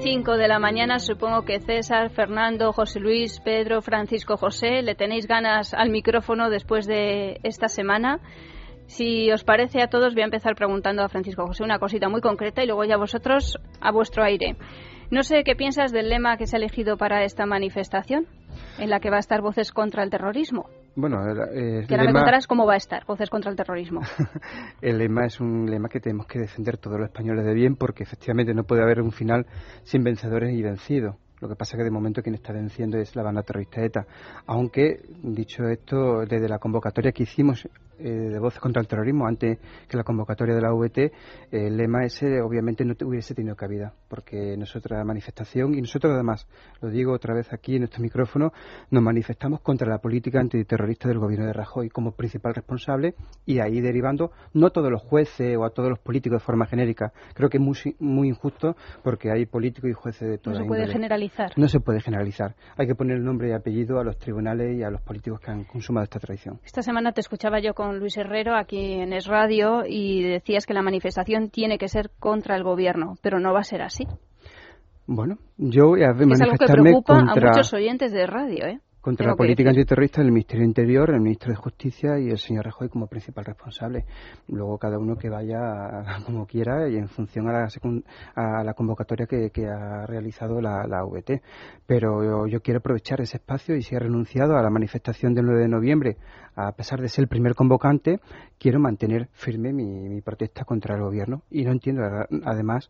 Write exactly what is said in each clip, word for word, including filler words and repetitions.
cinco de la mañana, supongo que César, Fernando, José Luis, Pedro, Francisco, José, le tenéis ganas al micrófono después de esta semana. Si os parece a todos, voy a empezar preguntando a Francisco José una cosita muy concreta y luego ya vosotros a vuestro aire. No sé qué piensas del lema que se ha elegido para esta manifestación, en la que va a estar Voces contra el Terrorismo. Bueno, eh, que ahora lema... me contarás cómo va a estar Voces contra el Terrorismo. El lema es un lema que tenemos que defender todos los españoles de bien, porque efectivamente no puede haber un final sin vencedores y vencidos. Lo que pasa es que de momento quien está venciendo es la banda terrorista ETA. Aunque, dicho esto, desde la convocatoria que hicimos eh, de Voces contra el Terrorismo, antes que la convocatoria de la V T, eh, el lema ese obviamente no hubiese tenido cabida, porque nosotros la manifestación, y nosotros además, lo digo otra vez aquí en nuestro micrófono, nos manifestamos contra la política antiterrorista del gobierno de Rajoy como principal responsable, y ahí derivando, no a todos los jueces o a todos los políticos de forma genérica. Creo que es muy, muy injusto, porque hay políticos y jueces de toda No se índole. puede generalizar. No se puede generalizar. Hay que poner el nombre y apellido a los tribunales y a los políticos que han consumado esta traición. Esta semana te escuchaba yo con Luis Herrero aquí en Es Radio y decías que la manifestación tiene que ser contra el gobierno, pero no va a ser así. Bueno, yo voy a manifestarme es algo que preocupa contra... a muchos oyentes de radio, ¿eh? Contra la política antiterrorista del Ministerio del Interior, el Ministro de Justicia y el señor Rajoy como principal responsable. Luego cada uno que vaya como quiera y en función a la, secund- a la convocatoria que, que ha realizado la, la V T. Pero yo, yo quiero aprovechar ese espacio y si he renunciado a la manifestación del nueve de noviembre, a pesar de ser el primer convocante, quiero mantener firme mi, mi protesta contra el gobierno. Y no entiendo además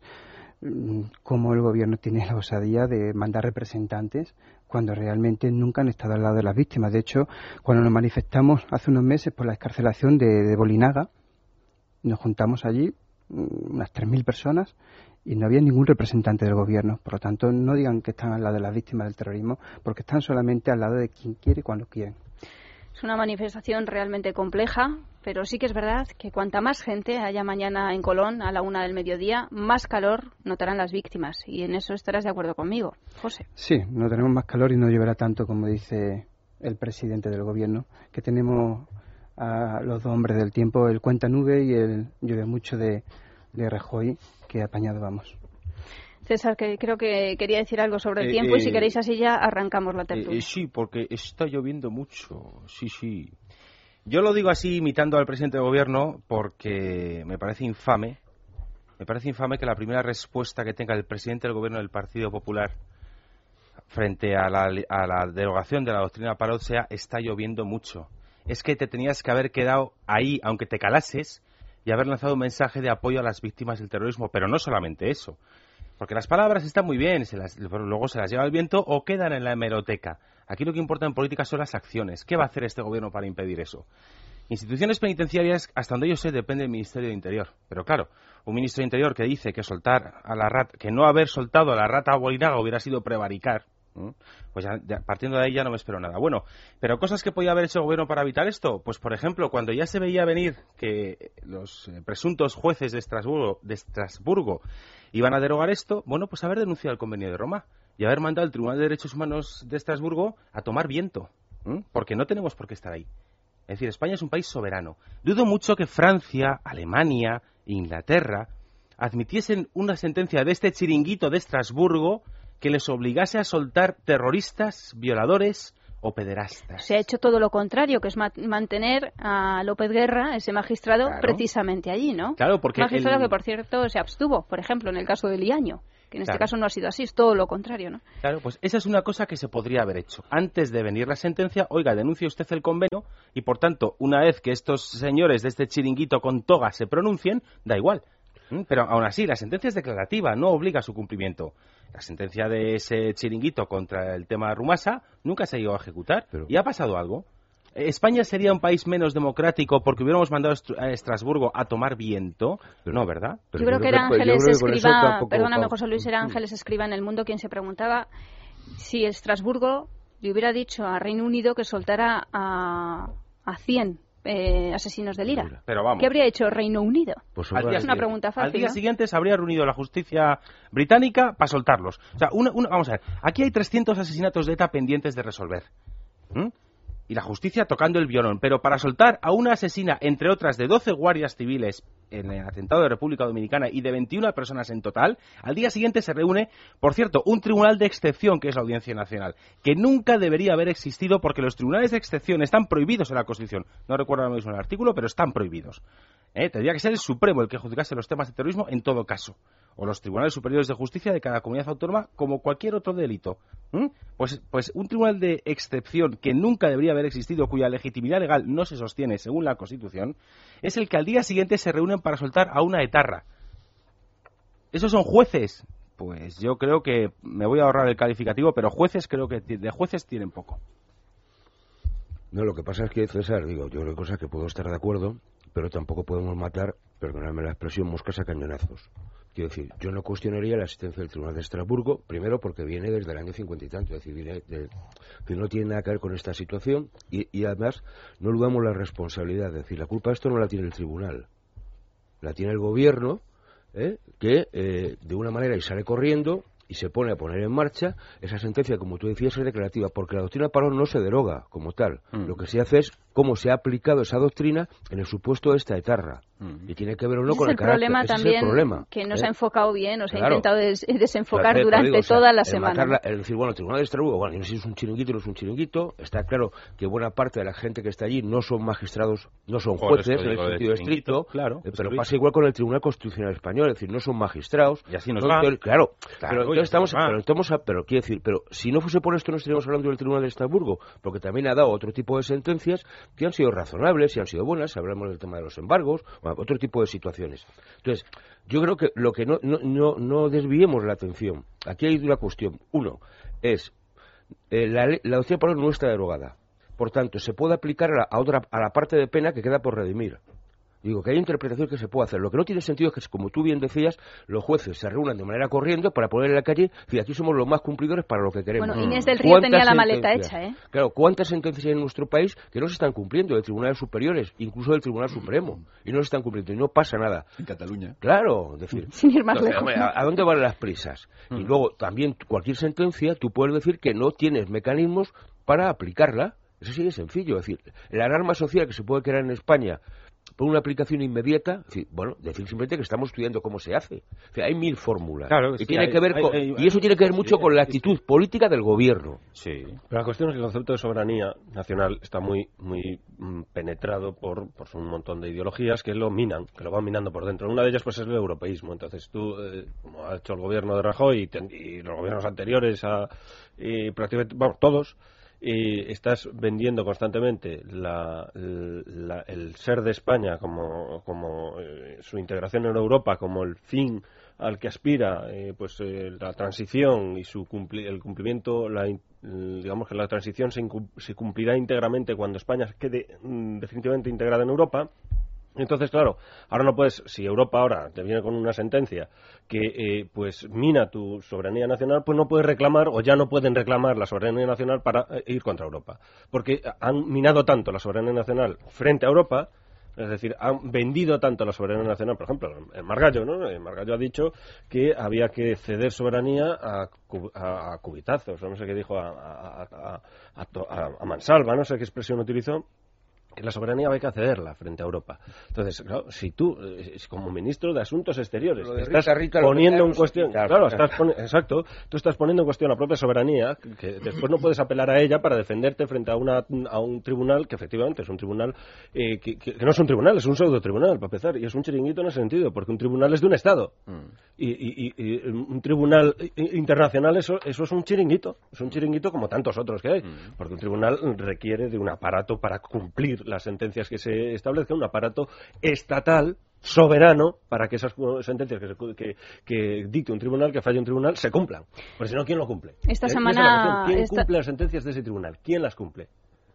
cómo el gobierno tiene la osadía de mandar representantes cuando realmente nunca han estado al lado de las víctimas. De hecho, cuando nos manifestamos hace unos meses por la excarcelación de, de Bolinaga, nos juntamos allí unas tres mil personas y no había ningún representante del gobierno. Por lo tanto, no digan que están al lado de las víctimas del terrorismo, porque están solamente al lado de quien quiere y cuando quieren. Es una manifestación realmente compleja, pero sí que es verdad que cuanta más gente haya mañana en Colón a la una del mediodía, más calor notarán las víctimas. Y en eso estarás de acuerdo conmigo, José. Sí, no tenemos más calor y no lloverá tanto como dice el presidente del gobierno, que tenemos a los dos hombres del tiempo, el cuenta nube y el llueve mucho de, de Rajoy, que apañado vamos. César, que creo que quería decir algo sobre el eh, tiempo eh, y si queréis así ya arrancamos la tertulia. Eh, eh, sí, porque está lloviendo mucho, sí, sí. Yo lo digo así imitando al presidente del gobierno porque me parece infame, me parece infame que la primera respuesta que tenga el presidente del gobierno del Partido Popular frente a la, a la derogación de la doctrina Parot sea está lloviendo mucho. Es que te tenías que haber quedado ahí, aunque te calases, y haber lanzado un mensaje de apoyo a las víctimas del terrorismo, pero no solamente eso. Porque las palabras están muy bien, se las, luego se las lleva el viento o quedan en la hemeroteca. Aquí lo que importa en política son las acciones. ¿Qué va a hacer este gobierno para impedir eso? Instituciones penitenciarias, hasta donde yo sé, depende del Ministerio de Interior. Pero claro, un ministro de Interior que dice que soltar a la rata, que no haber soltado a la rata Bolinaga hubiera sido prevaricar, ¿eh? Pues ya, ya, partiendo de ahí ya no me espero nada. Bueno, pero cosas que podía haber hecho el gobierno para evitar esto, pues por ejemplo, cuando ya se veía venir que los eh, presuntos jueces de Estrasburgo, de Estrasburgo iban a derogar esto, bueno, pues haber denunciado el Convenio de Roma y haber mandado al Tribunal de Derechos Humanos de Estrasburgo a tomar viento, ¿eh? Porque no tenemos por qué estar ahí. Es decir, España es un país soberano. Dudo mucho que Francia, Alemania, Inglaterra admitiesen una sentencia de este chiringuito de Estrasburgo que les obligase a soltar terroristas, violadores o pederastas. Se ha hecho todo lo contrario, que es ma- mantener a López Guerra, ese magistrado, claro. precisamente allí, ¿no? Claro, porque magistrado el... que, por cierto, se abstuvo, por ejemplo, en el caso de Liaño, que en este claro. caso no ha sido así, es todo lo contrario, ¿no? Claro, pues esa es una cosa que se podría haber hecho. Antes de venir la sentencia, oiga, denuncie usted el convenio y, por tanto, una vez que estos señores de este chiringuito con toga se pronuncien, da igual. Pero aún así, la sentencia es declarativa, no obliga a su cumplimiento. La sentencia de ese chiringuito contra el tema Rumasa nunca se ha llegado a ejecutar. Pero... ¿Y ha pasado algo? ¿España sería un país menos democrático porque hubiéramos mandado a Estrasburgo a tomar viento? Pero, no, ¿verdad? Yo creo que era Ángeles Escriba, perdóname José Luis, era Ángeles Escriba en El Mundo quien se preguntaba si Estrasburgo le hubiera dicho a Reino Unido que soltara a, a cien Eh, asesinos del IRA. Pero vamos. ¿Qué habría hecho Reino Unido? Pues al día, es una pregunta fácil. Al día ¿no? siguiente se habría reunido la justicia británica para soltarlos. O sea, una, una, vamos a ver. Aquí hay trescientos asesinatos de ETA pendientes de resolver. ¿Mm? y la justicia tocando el violón, pero para soltar a una asesina, entre otras, de doce guardias civiles en el atentado de República Dominicana y de veintiuna personas en total, al día siguiente se reúne, por cierto, un tribunal de excepción, que es la Audiencia Nacional, que nunca debería haber existido porque los tribunales de excepción están prohibidos en la Constitución. No recuerdo ahora mismo el artículo, pero están prohibidos. ¿Eh? Tendría que ser el Supremo el que juzgase los temas de terrorismo en todo caso, o los tribunales superiores de justicia de cada comunidad autónoma, como cualquier otro delito. ¿Mm? Pues, pues un tribunal de excepción que nunca debería haber existido, cuya legitimidad legal no se sostiene según la Constitución, es el que al día siguiente se reúnen para soltar a una etarra. ¿Esos son jueces? Pues yo creo que me voy a ahorrar el calificativo, pero jueces creo que de jueces tienen poco. No, lo que pasa es que, César, digo, yo creo cosas que puedo estar de acuerdo, pero tampoco podemos matar, perdóname la expresión, moscas a cañonazos. Quiero decir, yo no cuestionaría la existencia del Tribunal de Estrasburgo, primero porque viene desde el año cincuenta y tanto, es decir, viene de, que no tiene nada que ver con esta situación y, y además no olvidamos la responsabilidad, es decir, la culpa de esto no la tiene el tribunal, la tiene el gobierno, ¿eh? que eh, de una manera y sale corriendo y se pone a poner en marcha esa sentencia, como tú decías, es declarativa, porque la doctrina Parot no se deroga como tal. Mm. Lo que se hace es cómo se ha aplicado esa doctrina en el supuesto de esta etarra. Mm. Y tiene que ver o no ese con el, el carácter. Problema ese también, es el problema. Que no ¿eh? se ha enfocado bien, o se claro. ha intentado des desenfocar Pero, durante digo, o sea, toda la el semana. Matarla, el decir, bueno, el Tribunal de Estrasburgo, bueno, yo no sé si es un chiringuito o no es un chiringuito. Está claro que buena parte de la gente que está allí no son magistrados, no son jueces en el sentido estricto, claro, eh, pero pasa igual con el Tribunal Constitucional Español, es decir, no son magistrados. Y así nos no, va. Claro, claro, claro pero entonces estamos, va. pero, estamos a, pero quiero decir, pero si no fuese por esto no estaríamos hablando del Tribunal de Estrasburgo, porque también ha dado otro tipo de sentencias que han sido razonables y han sido buenas, hablamos del tema de los embargos, o otro tipo de situaciones. Entonces, yo creo que lo que no, no, no, no desviemos la atención. Aquí hay una cuestión. Uno, es eh, la, la doctrina Parot no está derogada. Por tanto, se puede aplicar a la, a otra, a la parte de pena que queda por redimir. Digo, que hay interpretación que se puede hacer. Lo que no tiene sentido es que, como tú bien decías, los jueces se reúnan de manera corriente para poner en la calle, y aquí somos los más cumplidores para lo que queremos. Bueno, Inés del Río tenía la maleta hecha, ¿eh? Claro, ¿cuántas sentencias hay en nuestro país que no se están cumpliendo, de tribunales superiores, incluso del Tribunal Supremo, y no se están cumpliendo, y no pasa nada? En Cataluña. Claro, es decir, sin ir más entonces, lejos. ¿a, ¿a dónde van las prisas? Mm. Y luego, también, cualquier sentencia, tú puedes decir que no tienes mecanismos para aplicarla. Eso sí es sencillo, es decir, la alarma social que se puede crear en España por una aplicación inmediata, es decir, bueno, decir simplemente que estamos estudiando cómo se hace. O sea, hay mil fórmulas. Claro, y, sí, tiene hay, que ver hay, con, hay, y eso tiene que ver mucho sí, con la sí, actitud sí. política del gobierno. Sí. Pero la cuestión es que el concepto de soberanía nacional está muy muy mm, penetrado por, por un montón de ideologías que lo minan, que lo van minando por dentro. Una de ellas pues es el europeísmo. Entonces tú, eh, como ha hecho el gobierno de Rajoy y, ten, y los gobiernos anteriores, a, y prácticamente, vamos, todos, y estás vendiendo constantemente la, la, el ser de España como, como eh, su integración en Europa como el fin al que aspira, eh, pues eh, la transición y su cumpli el cumplimiento, la, digamos que la transición se, se cumplirá íntegramente cuando España quede mm, definitivamente integrada en Europa. Entonces, claro, ahora no puedes, si Europa ahora te viene con una sentencia que eh, pues mina tu soberanía nacional, pues no puedes reclamar o ya no pueden reclamar la soberanía nacional para eh, ir contra Europa. Porque han minado tanto la soberanía nacional frente a Europa, es decir, han vendido tanto la soberanía nacional, por ejemplo, el Margallo, ¿no? El Margallo ha dicho que había que ceder soberanía a, a, a cubitazos, o no sé qué dijo, a, a, a, a, a mansalva, no sé qué expresión utilizó. La soberanía hay que cederla frente a Europa. Entonces, claro, si tú, eh, como ministro de Asuntos Exteriores, estás Rita, Rita, poniendo en cuestión, claro, claro estás pon, exacto, tú estás poniendo en cuestión la propia soberanía, que, que después no puedes apelar a ella para defenderte frente a una a un tribunal que efectivamente es un tribunal eh, que, que, que no es un tribunal, es un pseudo tribunal, para empezar, y es un chiringuito en ese sentido, porque un tribunal es de un Estado. Mm. Y, y, y, y un tribunal internacional eso, eso es un chiringuito, es un chiringuito como tantos otros que hay, mm. porque un tribunal requiere de un aparato para cumplir las sentencias que se establezcan, un aparato estatal soberano para que esas sentencias que, se, que, que dicte un tribunal, que falle un tribunal, se cumplan. Porque si no, ¿quién lo cumple? Esta ¿Eh? semana... ¿Quién esta... cumple las sentencias de ese tribunal? ¿Quién las cumple?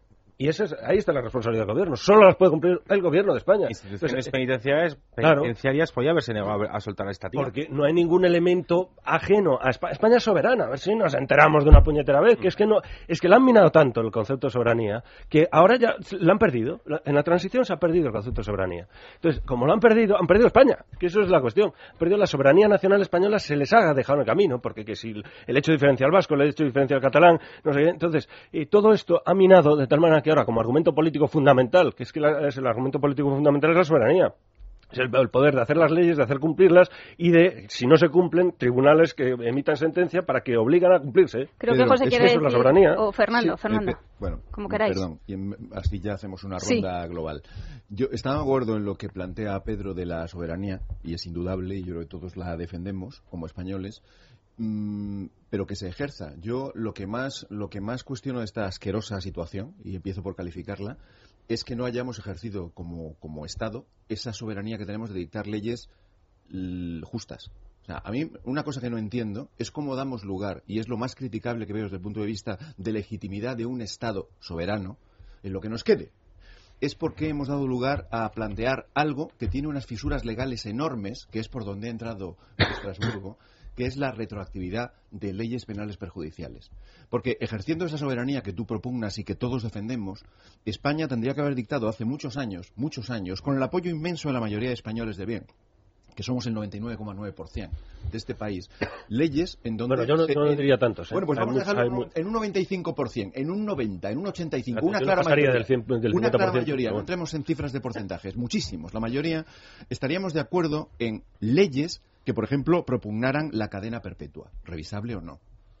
Y esa es, ahí está la responsabilidad del gobierno. Solo las puede cumplir el gobierno de España. Instituciones Entonces, penitenciarias, penitenciarias claro, podía haberse negado a soltar a esta tía. Porque no hay ningún elemento ajeno a España. España es soberana. A ver si nos enteramos de una puñetera vez. Que es que no, es que le han minado tanto el concepto de soberanía que ahora ya lo han perdido. En la transición se ha perdido el concepto de soberanía. Entonces, como lo han perdido, han perdido España. Que eso es la cuestión. Han perdido la soberanía nacional española, se les ha dejado en el camino. Porque que si el hecho diferencial vasco, el hecho diferencial catalán, no sé qué. Entonces, eh, todo esto ha minado de tal manera que que ahora como argumento político fundamental, que es que la, es el argumento político fundamental es la soberanía. Es el, el poder de hacer las leyes, de hacer cumplirlas y de, si no se cumplen, tribunales que emitan sentencia para que obligan a cumplirse. Creo Pero que José es quiere que eso decir... es la soberanía. O Fernando, Sí, Fernando. eh, bueno, como queráis. Perdón, y en- así ya hacemos una ronda Sí. global. Yo estaba de acuerdo en lo que plantea Pedro de la soberanía, y es indudable, y yo creo que todos la defendemos como españoles, mm, pero que se ejerza. Yo lo que más lo que más cuestiono de esta asquerosa situación, y empiezo por calificarla, es que no hayamos ejercido como, como Estado esa soberanía que tenemos de dictar leyes l- justas. O sea, a mí una cosa que no entiendo es cómo damos lugar, y es lo más criticable que veo desde el punto de vista de legitimidad de un Estado soberano, en lo que nos quede. Es porque hemos dado lugar a plantear algo que tiene unas fisuras legales enormes, que es por donde ha entrado Estrasburgo, que es la retroactividad de leyes penales perjudiciales. Porque ejerciendo esa soberanía que tú propugnas y que todos defendemos, España tendría que haber dictado hace muchos años, muchos años, con el apoyo inmenso de la mayoría de españoles de bien, que somos el noventa y nueve coma nueve por ciento de este país, leyes en donde... Bueno, yo no, se- yo no diría tantos. ¿eh? Bueno, pues Hay vamos a mucho- dejarlo hay en un, mu- en un noventa y cinco por ciento, en un noventa, en un ochenta y cinco, Yo una no clara pasaría mayoría. del cien- del Una clara cincuenta por ciento, mayoría, pero no bueno. entremos en cifras de porcentajes, muchísimos. La mayoría estaríamos de acuerdo en leyes que, por ejemplo, propugnaran la cadena perpetua, revisable o no.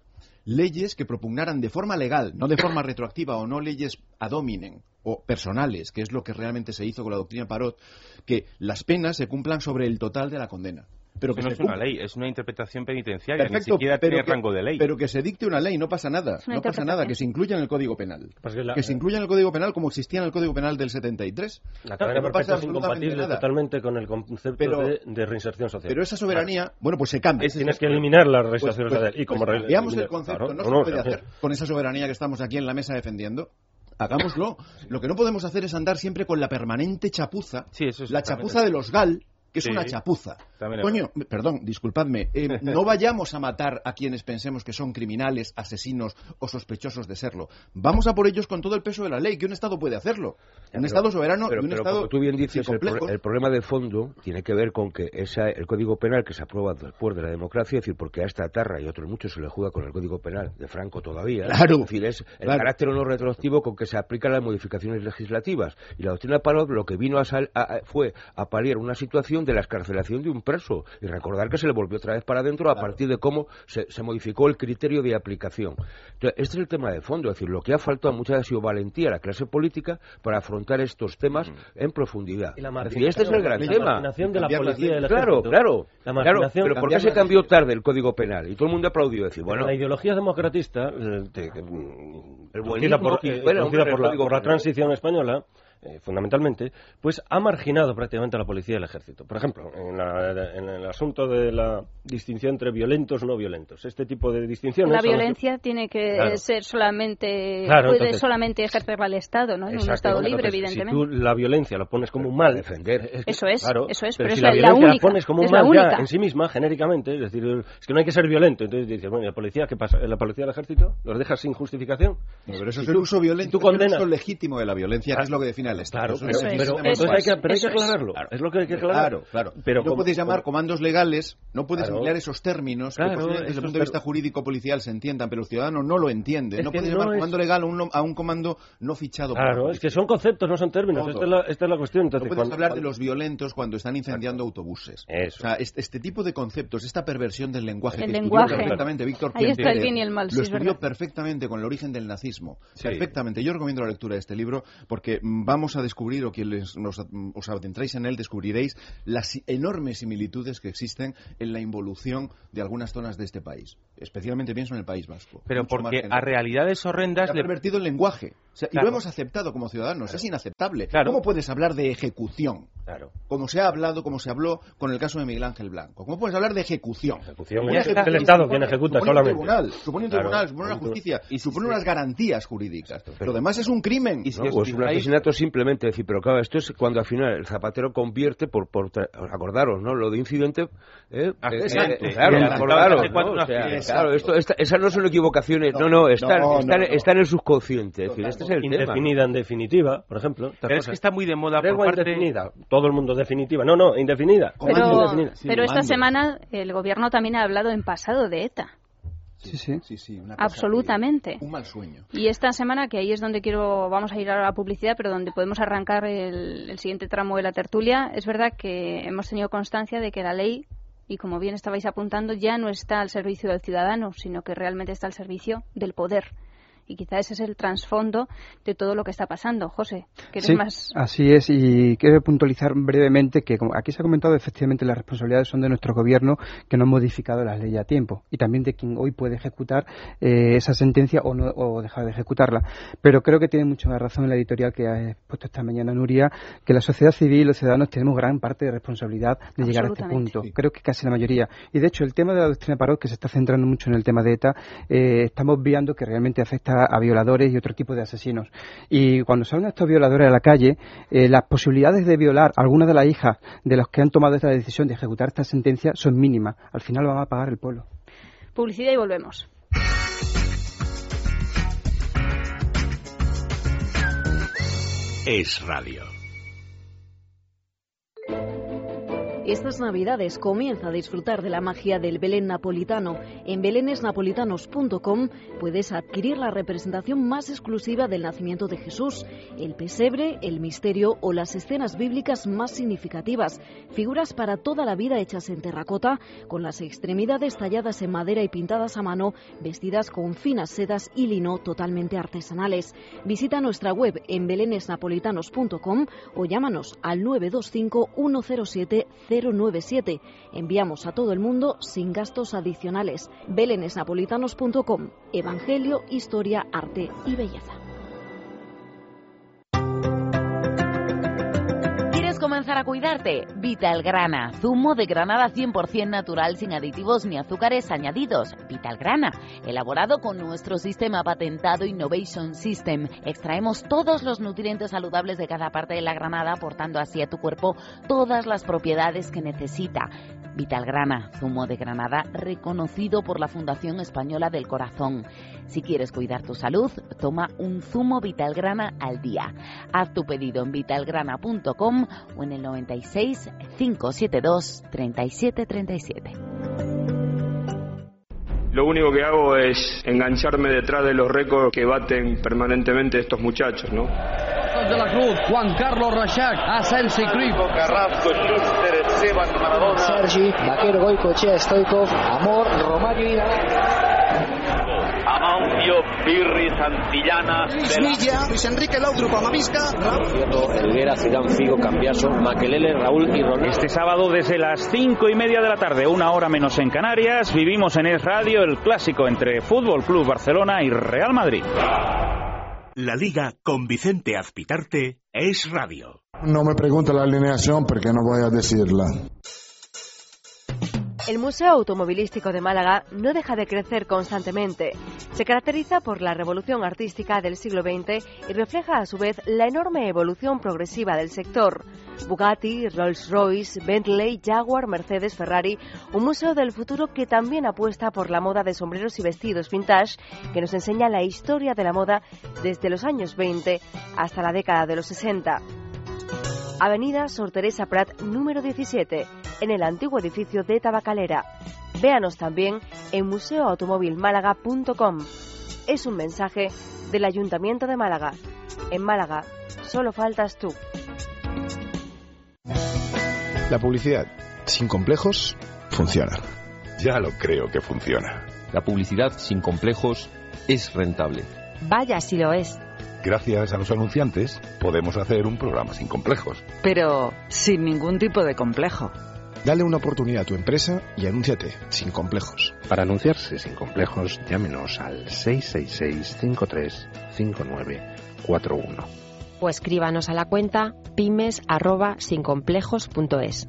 Leyes que propugnaran de forma legal, no de forma retroactiva, o no leyes ad hominem o personales, que es lo que realmente se hizo con la doctrina Parot, que las penas se cumplan sobre el total de la condena. Pero que Eso no se es una cumpla. ley, es una interpretación penitenciaria, Perfecto, ni siquiera pero tiene que, rango de ley. pero que se dicte una ley, no pasa nada. Es una No pasa nada, interpretación. que se incluya en el Código Penal. Pasa que la- Que se incluya en el Código Penal como existía en el Código Penal del setenta y tres. La Claro, cadena no pasa perpetua es absolutamente incompatible nada. totalmente con el concepto Pero- de, de reinserción social. Pero esa soberanía, bueno, pues se cambia. Tienes que eliminar la Pues- reinserción pues- social. Y como pues re- cambiamos el elimina- concepto, claro, no, no, se no, puede o sea, hacer con esa soberanía que estamos aquí en la mesa defendiendo. Hagámoslo. Lo que no podemos hacer es andar siempre con la permanente chapuza, Sí, eso es la también chapuza es- de los GAL, que es Sí, una chapuza. también es Coño, perdón, disculpadme, eh, no vayamos a matar a quienes pensemos que son criminales, asesinos o sospechosos de serlo. Vamos a por ellos con todo el peso de la ley, que un Estado puede hacerlo. Un Pero- Estado soberano pero, y un pero Estado como tú bien dices, sin el, pro- complejos. el problema de fondo tiene que ver con que esa, el Código Penal que se aprueba después de la democracia, es decir, porque a esta tarra y a otros muchos se le juega con el Código Penal de Franco todavía. Claro, Es decir, es el claro. carácter no retroactivo con que se aplican las modificaciones legislativas. Y la doctrina Parot lo que vino a sal- a- a- fue a paliar una situación de la excarcelación de un preso y recordar que se le volvió otra vez para adentro a Claro. partir de cómo se, se modificó el criterio de aplicación. Entonces, este es el tema de fondo, es decir, lo que ha faltado muchas veces ha sido valentía a la clase política para afrontar estos temas en profundidad. Y la Es decir, este es el gran la tema. marginación de la Cambiar las policía y del leyes. Claro, ejército. claro, La claro, marginación- pero ¿por qué cambiar se las cambió leyes. tarde el Código Penal? Y todo el mundo aplaudió, decir, bueno, la ideología democratista, eh, de- que, mm, El producida buenismo, por, y eh, bueno, producida el por la, Código por la Penal. transición española, eh, fundamentalmente, pues ha marginado prácticamente a la policía y el ejército. Por ejemplo, en, la- en el asunto de la distinción entre violentos y no violentos. Este tipo de distinciones... La son las que- violencia tiene que Claro. ser solamente, Claro, puede entonces- solamente ejercerla el Estado, ¿no? En un Exacto, Estado libre, entonces, evidentemente. Si tú la violencia lo pones como un mal... defender. es que- Eso es, claro, eso es, pero, pero si es la la- la violencia única, la pones como un es la mal ya única. en sí misma, genéricamente, es decir, es que no hay que ser violento. Entonces dices, bueno, ¿y la policía qué pasa? ¿La policía del ejército los dejas sin justificación? No, pero eso Si es el tú- uso si violento, tú es el condenas- uso legítimo de la violencia, que es lo que define al Estado. Claro, Eso pero, es Eso es, pero- legítimo. eso entonces hay es, que, pero hay eso que es. aclararlo. Es lo que hay que aclarar. Claro, claro. Pero no como- puedes llamar como- comandos legales, no puedes Claro. emplear esos términos Claro, que posiblemente desde el esos punto de vista ter- jurídico-policial se entiendan, pero el ciudadano no lo entiende. Es no que puedes no llamar es- comando legal a un, a un comando no fichado por la Claro, es policía. que son conceptos, no son términos. Todo. Esta es, la, esta es la cuestión. No Entonces, puedes cuando- hablar de cuando- los violentos cuando están incendiando autobuses. Eso. O sea, este, este tipo de conceptos, esta perversión del lenguaje, El que estudió lenguaje. perfectamente Víctor Ahí está el Pérez, bien y el mal, sí, lo es estudió verdad. perfectamente con el origen del nazismo. Sí. Perfectamente. Yo recomiendo la lectura de este libro porque mm, vamos a descubrir, o quienes nos, mm, os adentráis en él, descubriréis las i- enormes similitudes que existen en la involución de algunas zonas de este país. Especialmente pienso en el País Vasco. Pero Mucho porque margen. a realidades horrendas Se ha le... pervertido el lenguaje. O sea, y Claro. lo hemos aceptado como ciudadanos. Es inaceptable. Claro. ¿Cómo puedes hablar de ejecución? Claro. Como se ha hablado, como se habló con el caso de Miguel Ángel Blanco. ¿Cómo puedes hablar de ejecución? Ejecución Una es ejecución el Estado supone- quien ejecuta supone solamente. Un tribunal, supone un Claro. tribunal, supone una justicia y supone unas garantías jurídicas. Lo demás es un crimen. Y si ¿no? os O es un fijáis- asesinato simplemente, decir, pero claro, esto es cuando al final el Zapatero convierte por, por tra- acordaros, ¿no? Lo de incidente, ¿eh? Ah, Eh, exacto. eh, claro, Sí, acordaros, hace cuatro ¿no? O una sea, fiesta. claro, esto, esta- esas no son equivocaciones, no, no, están, no, están, no, no. están en el subconsciente, es decir, este es el tema. Indefinida en definitiva, por ejemplo. estas Pero es cosas. que está muy de moda por Tregua parte... indefinida. Todo el mundo definitiva. No, no, indefinida. Comando Pero, Indefinida. Sí, pero esta mando. semana el gobierno también ha hablado en pasado de ETA. Sí, sí. sí, sí una cosa absolutamente. Que, un mal sueño. Y esta semana, que ahí es donde quiero, vamos a ir a la publicidad, pero donde podemos arrancar el, el siguiente tramo de la tertulia, es verdad que hemos tenido constancia de que la ley, y como bien estabais apuntando, ya no está al servicio del ciudadano, sino que realmente está al servicio del poder. Y quizá ese es el trasfondo de todo lo que está pasando. José, que eres sí, más... así es, y quiero puntualizar brevemente que como aquí se ha comentado, efectivamente las responsabilidades son de nuestro gobierno, que no ha modificado las leyes a tiempo, y también de quien hoy puede ejecutar eh, esa sentencia o no o dejar de ejecutarla. Pero creo que tiene mucha más razón en la editorial que ha expuesto esta mañana Nuria, que la sociedad civil y los ciudadanos tenemos gran parte de responsabilidad de llegar a este punto. Sí. Creo que casi la mayoría. Y de hecho, el tema de la doctrina Parot, que se está centrando mucho en el tema de ETA, eh, estamos viendo que realmente afecta a violadores y otro tipo de asesinos. Y cuando salen estos violadores a la calle, eh, las posibilidades de violar a alguna de las hijas de los que han tomado esta decisión de ejecutar esta sentencia son mínimas. Al final lo van a pagar el pueblo. Publicidad y volvemos. Es Radio. Estas Navidades comienza a disfrutar de la magia del Belén napolitano. En belenes napolitanos punto com puedes adquirir la representación más exclusiva del nacimiento de Jesús, el pesebre, el misterio o las escenas bíblicas más significativas. Figuras para toda la vida hechas en terracota, con las extremidades talladas en madera y pintadas a mano, vestidas con finas sedas y lino totalmente artesanales. Visita nuestra web en belenes napolitanos punto com o llámanos al nueve dos cinco uno cero siete cero nueve siete. Enviamos a todo el mundo sin gastos adicionales. belenes napolitanos punto com. Evangelio, historia, arte y belleza. ¿Quieres comenzar a cuidarte? Vitalgrana, zumo de granada cien por ciento natural sin aditivos ni azúcares añadidos. Vitalgrana, elaborado con nuestro sistema patentado Innovation System. Extraemos todos los nutrientes saludables de cada parte de la granada, aportando así a tu cuerpo todas las propiedades que necesita. Vitalgrana, zumo de granada reconocido por la Fundación Española del Corazón. Si quieres cuidar tu salud, toma un zumo Vitalgrana al día. Haz tu pedido en vitalgrana punto com o en el noventa y seis, cinco setenta y dos, treinta y siete treinta y siete. Lo único que hago es engancharme detrás de los récords que baten permanentemente estos muchachos, ¿no? De la Cruz, Juan Carlos Reixac, Asensi Cruyff, Carrasco, Schuster, Esteban, Maradona, Sergi, Vaquero, Goicoechea, Stoikov, Amor, Romario y Amancio, Pirri, Santillana, Luis Villa, Luis Enrique Laudrup, Amavisca, Helguera, Zidane, Figo, Cambiaso, Makelele, Raúl y Ronaldo. Este sábado desde las cinco y media de la tarde, una hora menos en Canarias, vivimos en Es Radio el clásico entre Fútbol Club Barcelona y Real Madrid. La Liga con Vicente Azpitarte Es Radio. No me pregunte la alineación porque no voy a decirla. El Museo Automovilístico de Málaga no deja de crecer constantemente. Se caracteriza por la revolución artística del siglo veinte y refleja a su vez la enorme evolución progresiva del sector. Bugatti, Rolls-Royce, Bentley, Jaguar, Mercedes, Ferrari, un museo del futuro que también apuesta por la moda de sombreros y vestidos vintage, que nos enseña la historia de la moda desde los años veinte hasta la década de los sesenta. Avenida Sor Teresa Prat, número diecisiete, en el antiguo edificio de Tabacalera. Véanos también en museo automóvil málaga punto com. Es un mensaje del Ayuntamiento de Málaga. En Málaga, solo faltas tú. La publicidad, sin complejos, funciona. Ya lo creo que funciona. La publicidad sin complejos es rentable. Vaya si lo es. Gracias a los anunciantes podemos hacer un programa sin complejos. Pero sin ningún tipo de complejo. Dale una oportunidad a tu empresa y anúnciate sin complejos. Para anunciarse sin complejos, llámenos al seis seis seis, cinco tres cinco nueve cuatro uno. O escríbanos a la cuenta pymes arroba sincomplejos punto es.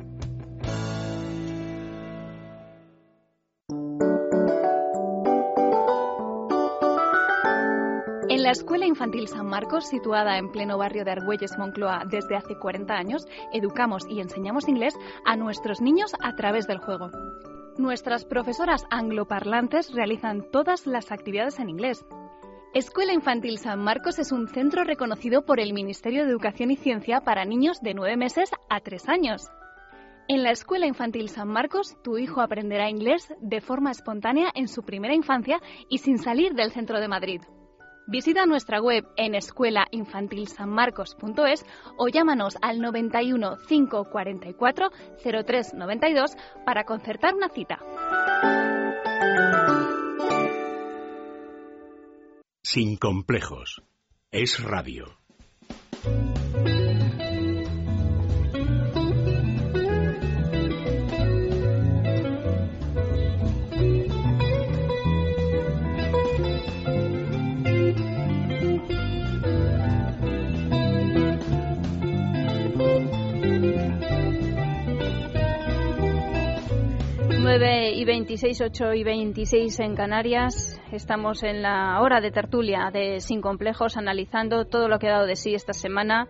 En la Escuela Infantil San Marcos, situada en pleno barrio de Argüelles, Moncloa, desde hace cuarenta años, educamos y enseñamos inglés a nuestros niños a través del juego. Nuestras profesoras angloparlantes realizan todas las actividades en inglés. Escuela Infantil San Marcos es un centro reconocido por el Ministerio de Educación y Ciencia para niños de nueve meses a tres años. En la Escuela Infantil San Marcos, tu hijo aprenderá inglés de forma espontánea en su primera infancia y sin salir del centro de Madrid. Visita nuestra web en escuela infantil san marcos punto es o llámanos al noventa y uno, cinco cuarenta y cuatro, cero tres noventa y dos para concertar una cita. Sin complejos. Es radio. nueve y veintiséis, ocho y veintiséis en Canarias. Estamos en la hora de tertulia de Sin Complejos, analizando todo lo que ha dado de sí esta semana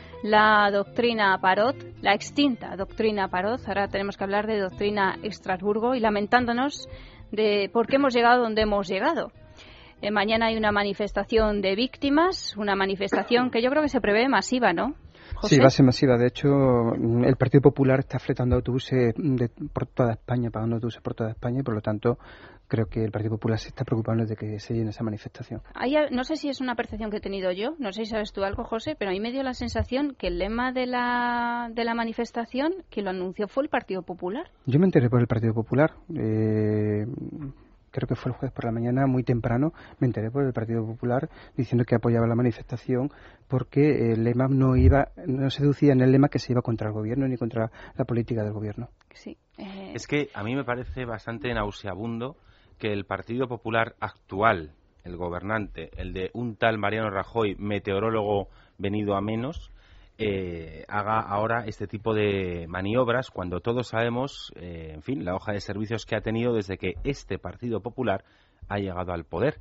la doctrina Parot, la extinta doctrina Parot. Ahora tenemos que hablar de doctrina Estrasburgo y lamentándonos de por qué hemos llegado donde hemos llegado. Eh, mañana hay una manifestación de víctimas, una manifestación que yo creo que se prevé masiva, ¿no? ¿José? Sí, va a ser masiva. De hecho, el Partido Popular está fletando autobuses de, por toda España, pagando autobuses por toda España, y por lo tanto creo que el Partido Popular se está preocupando de que se llene esa manifestación. Hay, no sé si es una percepción que he tenido yo, no sé si sabes tú algo, José, pero a mí me dio la sensación que el lema de la, de la manifestación, que lo anunció, fue el Partido Popular. Yo me enteré por el Partido Popular. Eh... creo que fue el jueves por la mañana, muy temprano, me enteré por el Partido Popular diciendo que apoyaba la manifestación porque el lema no iba, no se deducía en el lema que se iba contra el gobierno ni contra la política del gobierno. Sí. Eh... Es que a mí me parece bastante nauseabundo que el Partido Popular actual, el gobernante, el de un tal Mariano Rajoy, meteorólogo venido a menos, Eh, haga ahora este tipo de maniobras cuando todos sabemos, eh, en fin, la hoja de servicios que ha tenido desde que este Partido Popular ha llegado al poder.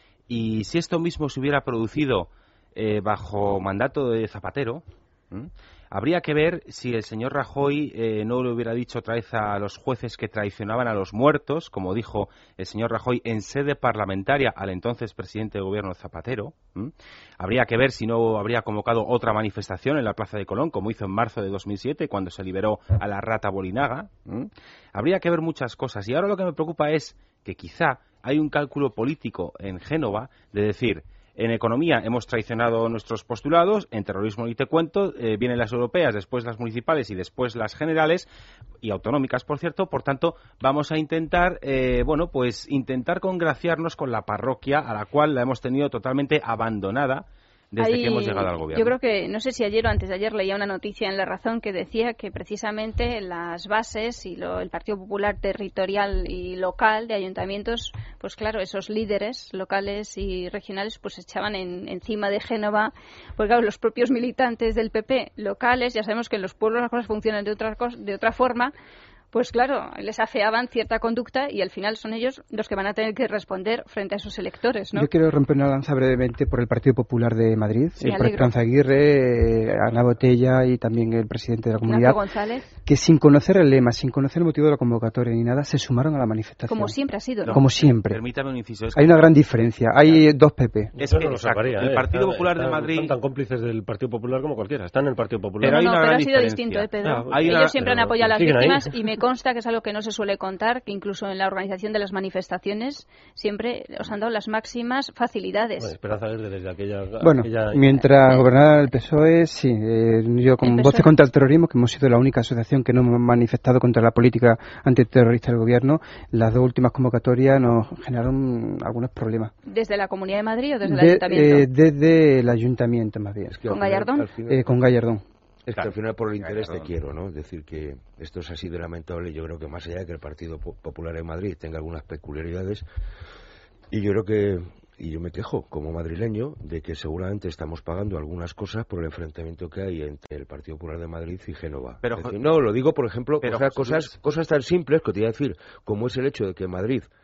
Y si esto mismo se hubiera producido eh, bajo mandato de Zapatero, ¿m? habría que ver si el señor Rajoy eh, no le hubiera dicho otra vez a los jueces que traicionaban a los muertos, como dijo el señor Rajoy en sede parlamentaria al entonces presidente de gobierno Zapatero. ¿m? Habría que ver si no habría convocado otra manifestación en la Plaza de Colón, como hizo en marzo de dos mil siete, cuando se liberó a la rata Bolinaga. ¿m? Habría que ver muchas cosas. Y ahora lo que me preocupa es que quizá hay un cálculo político en Génova de decir: en economía hemos traicionado nuestros postulados, en terrorismo ni te cuento, eh, vienen las europeas, después las municipales y después las generales y autonómicas, por cierto. Por tanto, vamos a intentar, eh, bueno, pues intentar congraciarnos con la parroquia a la cual la hemos tenido totalmente abandonada desde Ahí, que hemos llegado al gobierno. Yo creo que, no sé si ayer o antes de ayer leía una noticia en La Razón que decía que precisamente las bases y lo, el Partido Popular territorial y local de ayuntamientos, pues claro, esos líderes locales y regionales pues echaban en, encima de Génova, porque claro, los propios militantes del P P locales, ya sabemos que en los pueblos las cosas funcionan de otra, de otra forma, pues claro, les afeaban cierta conducta y al final son ellos los que van a tener que responder frente a esos electores, ¿no? Yo quiero romper una lanza brevemente por el Partido Popular de Madrid, sí, eh, por Esperanza Aguirre, eh, Ana Botella y también el presidente de la comunidad, González, que sin conocer el lema, sin conocer el motivo de la convocatoria ni nada, se sumaron a la manifestación. Como siempre ha sido, ¿no? Como siempre. Permítame un inciso. Hay una gran diferencia. Hay dos P P. Es que no lo sacaría, el eh. Partido Popular están, de Madrid... Son tan cómplices del Partido Popular como cualquiera. Están en el Partido Popular. Pero, hay no, una no, gran pero ha sido diferencia. distinto, ¿eh, Pedro? Ah, Ellos una, siempre han apoyado a las víctimas ahí. Y me consta que es algo que no se suele contar, que incluso en la organización de las manifestaciones siempre os han dado las máximas facilidades. Bueno, Esperanza Aguirre desde aquella... Bueno, aquella... mientras gobernaba el P S O E, sí, eh, yo con Voces contra el Terrorismo, que hemos sido la única asociación que no hemos manifestado contra la política antiterrorista del gobierno, las dos últimas convocatorias nos generaron algunos problemas. ¿Desde la Comunidad de Madrid o desde el de, Ayuntamiento? Eh, desde el Ayuntamiento, más bien. Es que ¿Con Gallardón? Final, eh, con Gallardón. Es que al final por el interés te quiero, ¿no? Es decir, que esto es así de lamentable. Yo creo que más allá de que el Partido Popular en Madrid tenga algunas peculiaridades, y yo creo que, y yo me quejo como madrileño, de que seguramente estamos pagando algunas cosas por el enfrentamiento que hay entre el Partido Popular de Madrid y Génova. Pero, decir, no, lo digo, por ejemplo, pero, cosas, cosas, cosas tan simples que te voy a decir, como es el hecho de que Madrid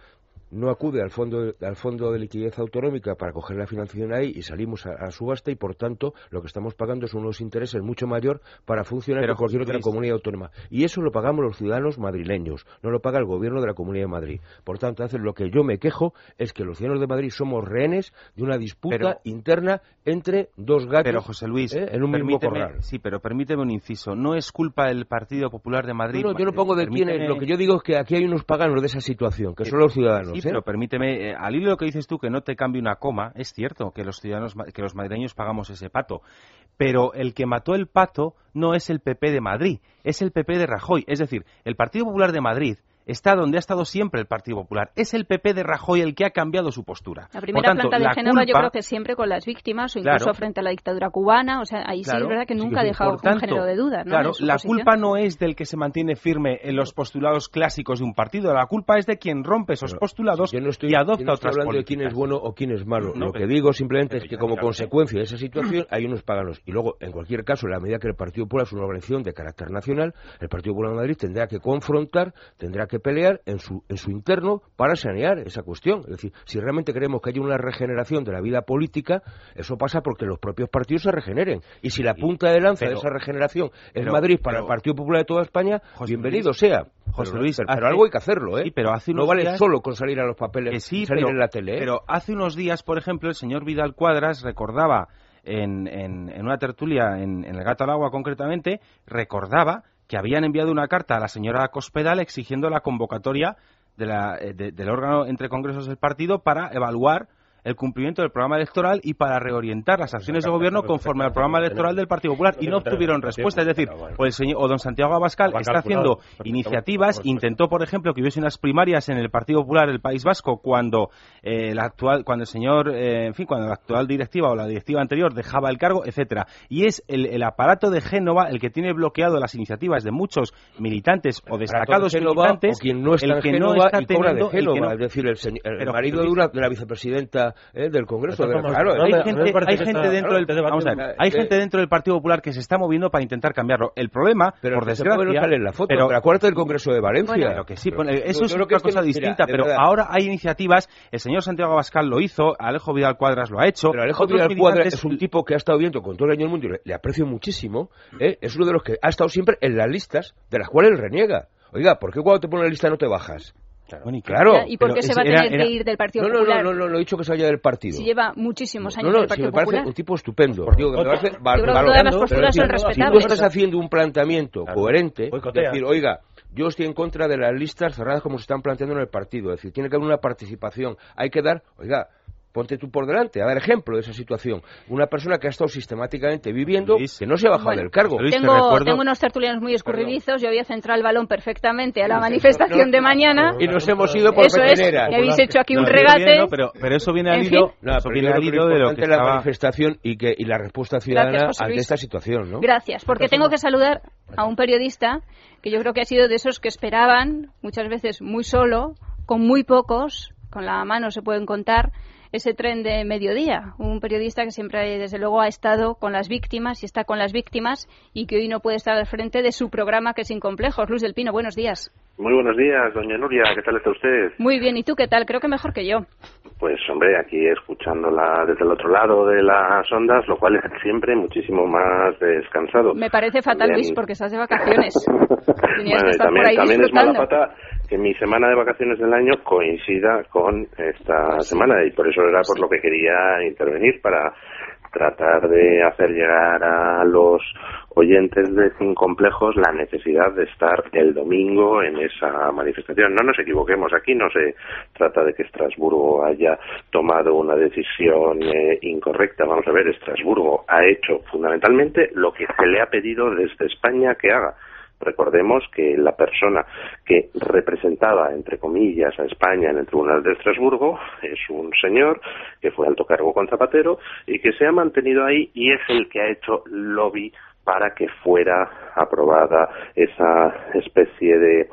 no acude al fondo al fondo de liquidez autonómica para coger la financiación ahí y salimos a, a subasta y por tanto lo que estamos pagando son unos intereses mucho mayor para funcionar que cualquier otra comunidad autónoma. Y eso lo pagamos los ciudadanos madrileños, no lo paga el gobierno de la Comunidad de Madrid. Por tanto, entonces, lo que yo me quejo es que los ciudadanos de Madrid somos rehenes de una disputa pero, interna entre dos gatos pero, José Luis, ¿eh? en un mismo corral. Sí, pero permíteme un inciso. No es culpa del Partido Popular de Madrid. No, no yo no pongo de permíteme... quién es. Lo que yo digo es que aquí hay unos paganos de esa situación, que son los ciudadanos. Sí, ¿eh? pero permíteme, eh, al hilo de lo que dices tú, que no te cambie una coma, es cierto que los ciudadanos, que los madrileños pagamos ese pato, pero el que mató el pato no es el P P de Madrid, es el P P de Rajoy. Es decir, el Partido Popular de Madrid está donde ha estado siempre el Partido Popular. Es el P P de Rajoy el que ha cambiado su postura. La primera tanto, planta de la Génova culpa... yo creo que siempre con las víctimas o incluso claro. frente a la dictadura cubana. O sea, ahí claro. sí es verdad que nunca sí, ha dejado tanto, un género de duda, ¿no? Claro, la posición. culpa no es del que se mantiene firme en los postulados clásicos de un partido. La culpa es de quien rompe esos pero, postulados si yo no estoy, y adopta yo no estoy otras hablando políticas. de quién es bueno o quién es malo. No, Lo pero, que digo simplemente es que como claro, consecuencia de esa situación hay unos paganos. Y luego, en cualquier caso, en la medida que el Partido Popular es una organización de carácter nacional, el Partido Popular de Madrid tendrá que confrontar, tendrá que pelear en su, en su interno para sanear esa cuestión. Es decir, si realmente queremos que haya una regeneración de la vida política, eso pasa porque los propios partidos se regeneren. Y si la punta de lanza pero, de esa regeneración es pero, Madrid para pero, el Partido Popular de toda España, José bienvenido Luis, sea. José pero, Luis, pero, hace, pero algo hay que hacerlo, ¿eh? Sí, pero hace unos no vale días, solo con salir a los papeles, que sí, salir pero, en la tele. ¿eh? Pero hace unos días, por ejemplo, el señor Vidal Cuadras recordaba en, en, en una tertulia, en, en el Gato al Agua concretamente, recordaba que habían enviado una carta a la señora Cospedal exigiendo la convocatoria de la, de, del órgano entre congresos del partido para evaluar el cumplimiento del programa electoral y para reorientar las acciones de gobierno conforme al programa electoral del Partido Popular, y no obtuvieron respuesta. Es decir, o el señor o don Santiago Abascal está haciendo iniciativas, intentó, por ejemplo, que hubiese unas primarias en el Partido Popular del País Vasco cuando eh, la actual, cuando el señor, eh, en fin, cuando la actual directiva o la directiva anterior dejaba el cargo, etcétera. Y es el, el aparato de Génova el que tiene bloqueado las iniciativas de muchos militantes o destacados de Génova, militantes, o quien no está el en que Génova no está y cobra teniendo, de Génova, no, es decir, el, señor, el pero, marido de, una, de la vicepresidenta ¿Eh? del Congreso. De, claro, hay hay gente, hay gente dentro del vamos a ver, hay eh, gente dentro del Partido Popular que se está moviendo para intentar cambiarlo. El problema, pero por desgracia, no sale en la foto, pero, pero acuérdate del Congreso de Valencia. Bueno, pero que sí, pero, eso es otra cosa que, distinta, mira, pero verdad. ahora hay iniciativas. El señor Santiago Abascal lo hizo, Alejo Vidal Cuadras lo ha hecho. Pero Alejo Vidal Cuadras es un tipo que ha estado viendo con todo el año del mundo y le, le aprecio muchísimo. ¿eh? Es uno de los que ha estado siempre en las listas de las cuales reniega. Oiga, ¿por qué cuando te ponen la lista no te bajas? Claro, bueno, y claro. ¿Y por qué se va a tener era, era... que ir del Partido no, no, Popular? No, no, no, no, he dicho que se vaya del partido. Si lleva muchísimos años no, no, en el Partido si me parece Popular. un tipo estupendo. Digo, que me parece Yo creo que todas las posturas son respetables. Si tú estás haciendo un planteamiento claro. coherente, es decir, oiga, yo estoy en contra de las listas cerradas como se están planteando en el partido. Es decir, tiene que haber una participación. Hay que dar, oiga, ponte tú por delante, a dar ejemplo de esa situación. Una persona que ha estado sistemáticamente viviendo, Luis, que no se ha bajado bueno, del cargo. Luis, tengo, recuerdo... tengo unos tertulianos muy escurridizos, Perdón. Yo había centrado el balón perfectamente a la manifestación no, de mañana. Y nos hemos ido por eso petenera. Es, y habéis hecho aquí no, un regate. Bien, no, pero, pero eso viene al hilo, no, eso viene al hilo de lo que la estaba... manifestación y, que, y la respuesta ciudadana Gracias, ante esta situación, ¿no? Gracias, porque tengo que saludar a un periodista que yo creo que ha sido de esos que esperaban, muchas veces muy solo, con muy pocos, con la mano se pueden contar, ese tren de mediodía, un periodista que siempre desde luego ha estado con las víctimas y está con las víctimas y que hoy no puede estar al frente de su programa que es Sin Complejos. Luis del Pino, buenos días. Muy buenos días, doña Nuria, ¿qué tal está usted? Muy bien, ¿y tú qué tal? Creo que mejor que yo. Pues hombre, aquí escuchándola desde el otro lado de las ondas, lo cual es siempre muchísimo más descansado. Me parece fatal, también... Luis, porque estás de vacaciones. Tenías bueno, que estar también, por ahí también es disfrutando. mala pata que mi semana de vacaciones del año coincida con esta semana y por eso era por lo que quería intervenir, para tratar de hacer llegar a los oyentes de Sin Complejos la necesidad de estar el domingo en esa manifestación. No nos equivoquemos, aquí no se trata de que Estrasburgo haya tomado una decisión eh, incorrecta. Vamos a ver, Estrasburgo ha hecho fundamentalmente lo que se le ha pedido desde España que haga. Recordemos que la persona que representaba, entre comillas, a España en el Tribunal de Estrasburgo es un señor que fue alto cargo con Zapatero y que se ha mantenido ahí y es el que ha hecho lobby para que fuera aprobada esa especie de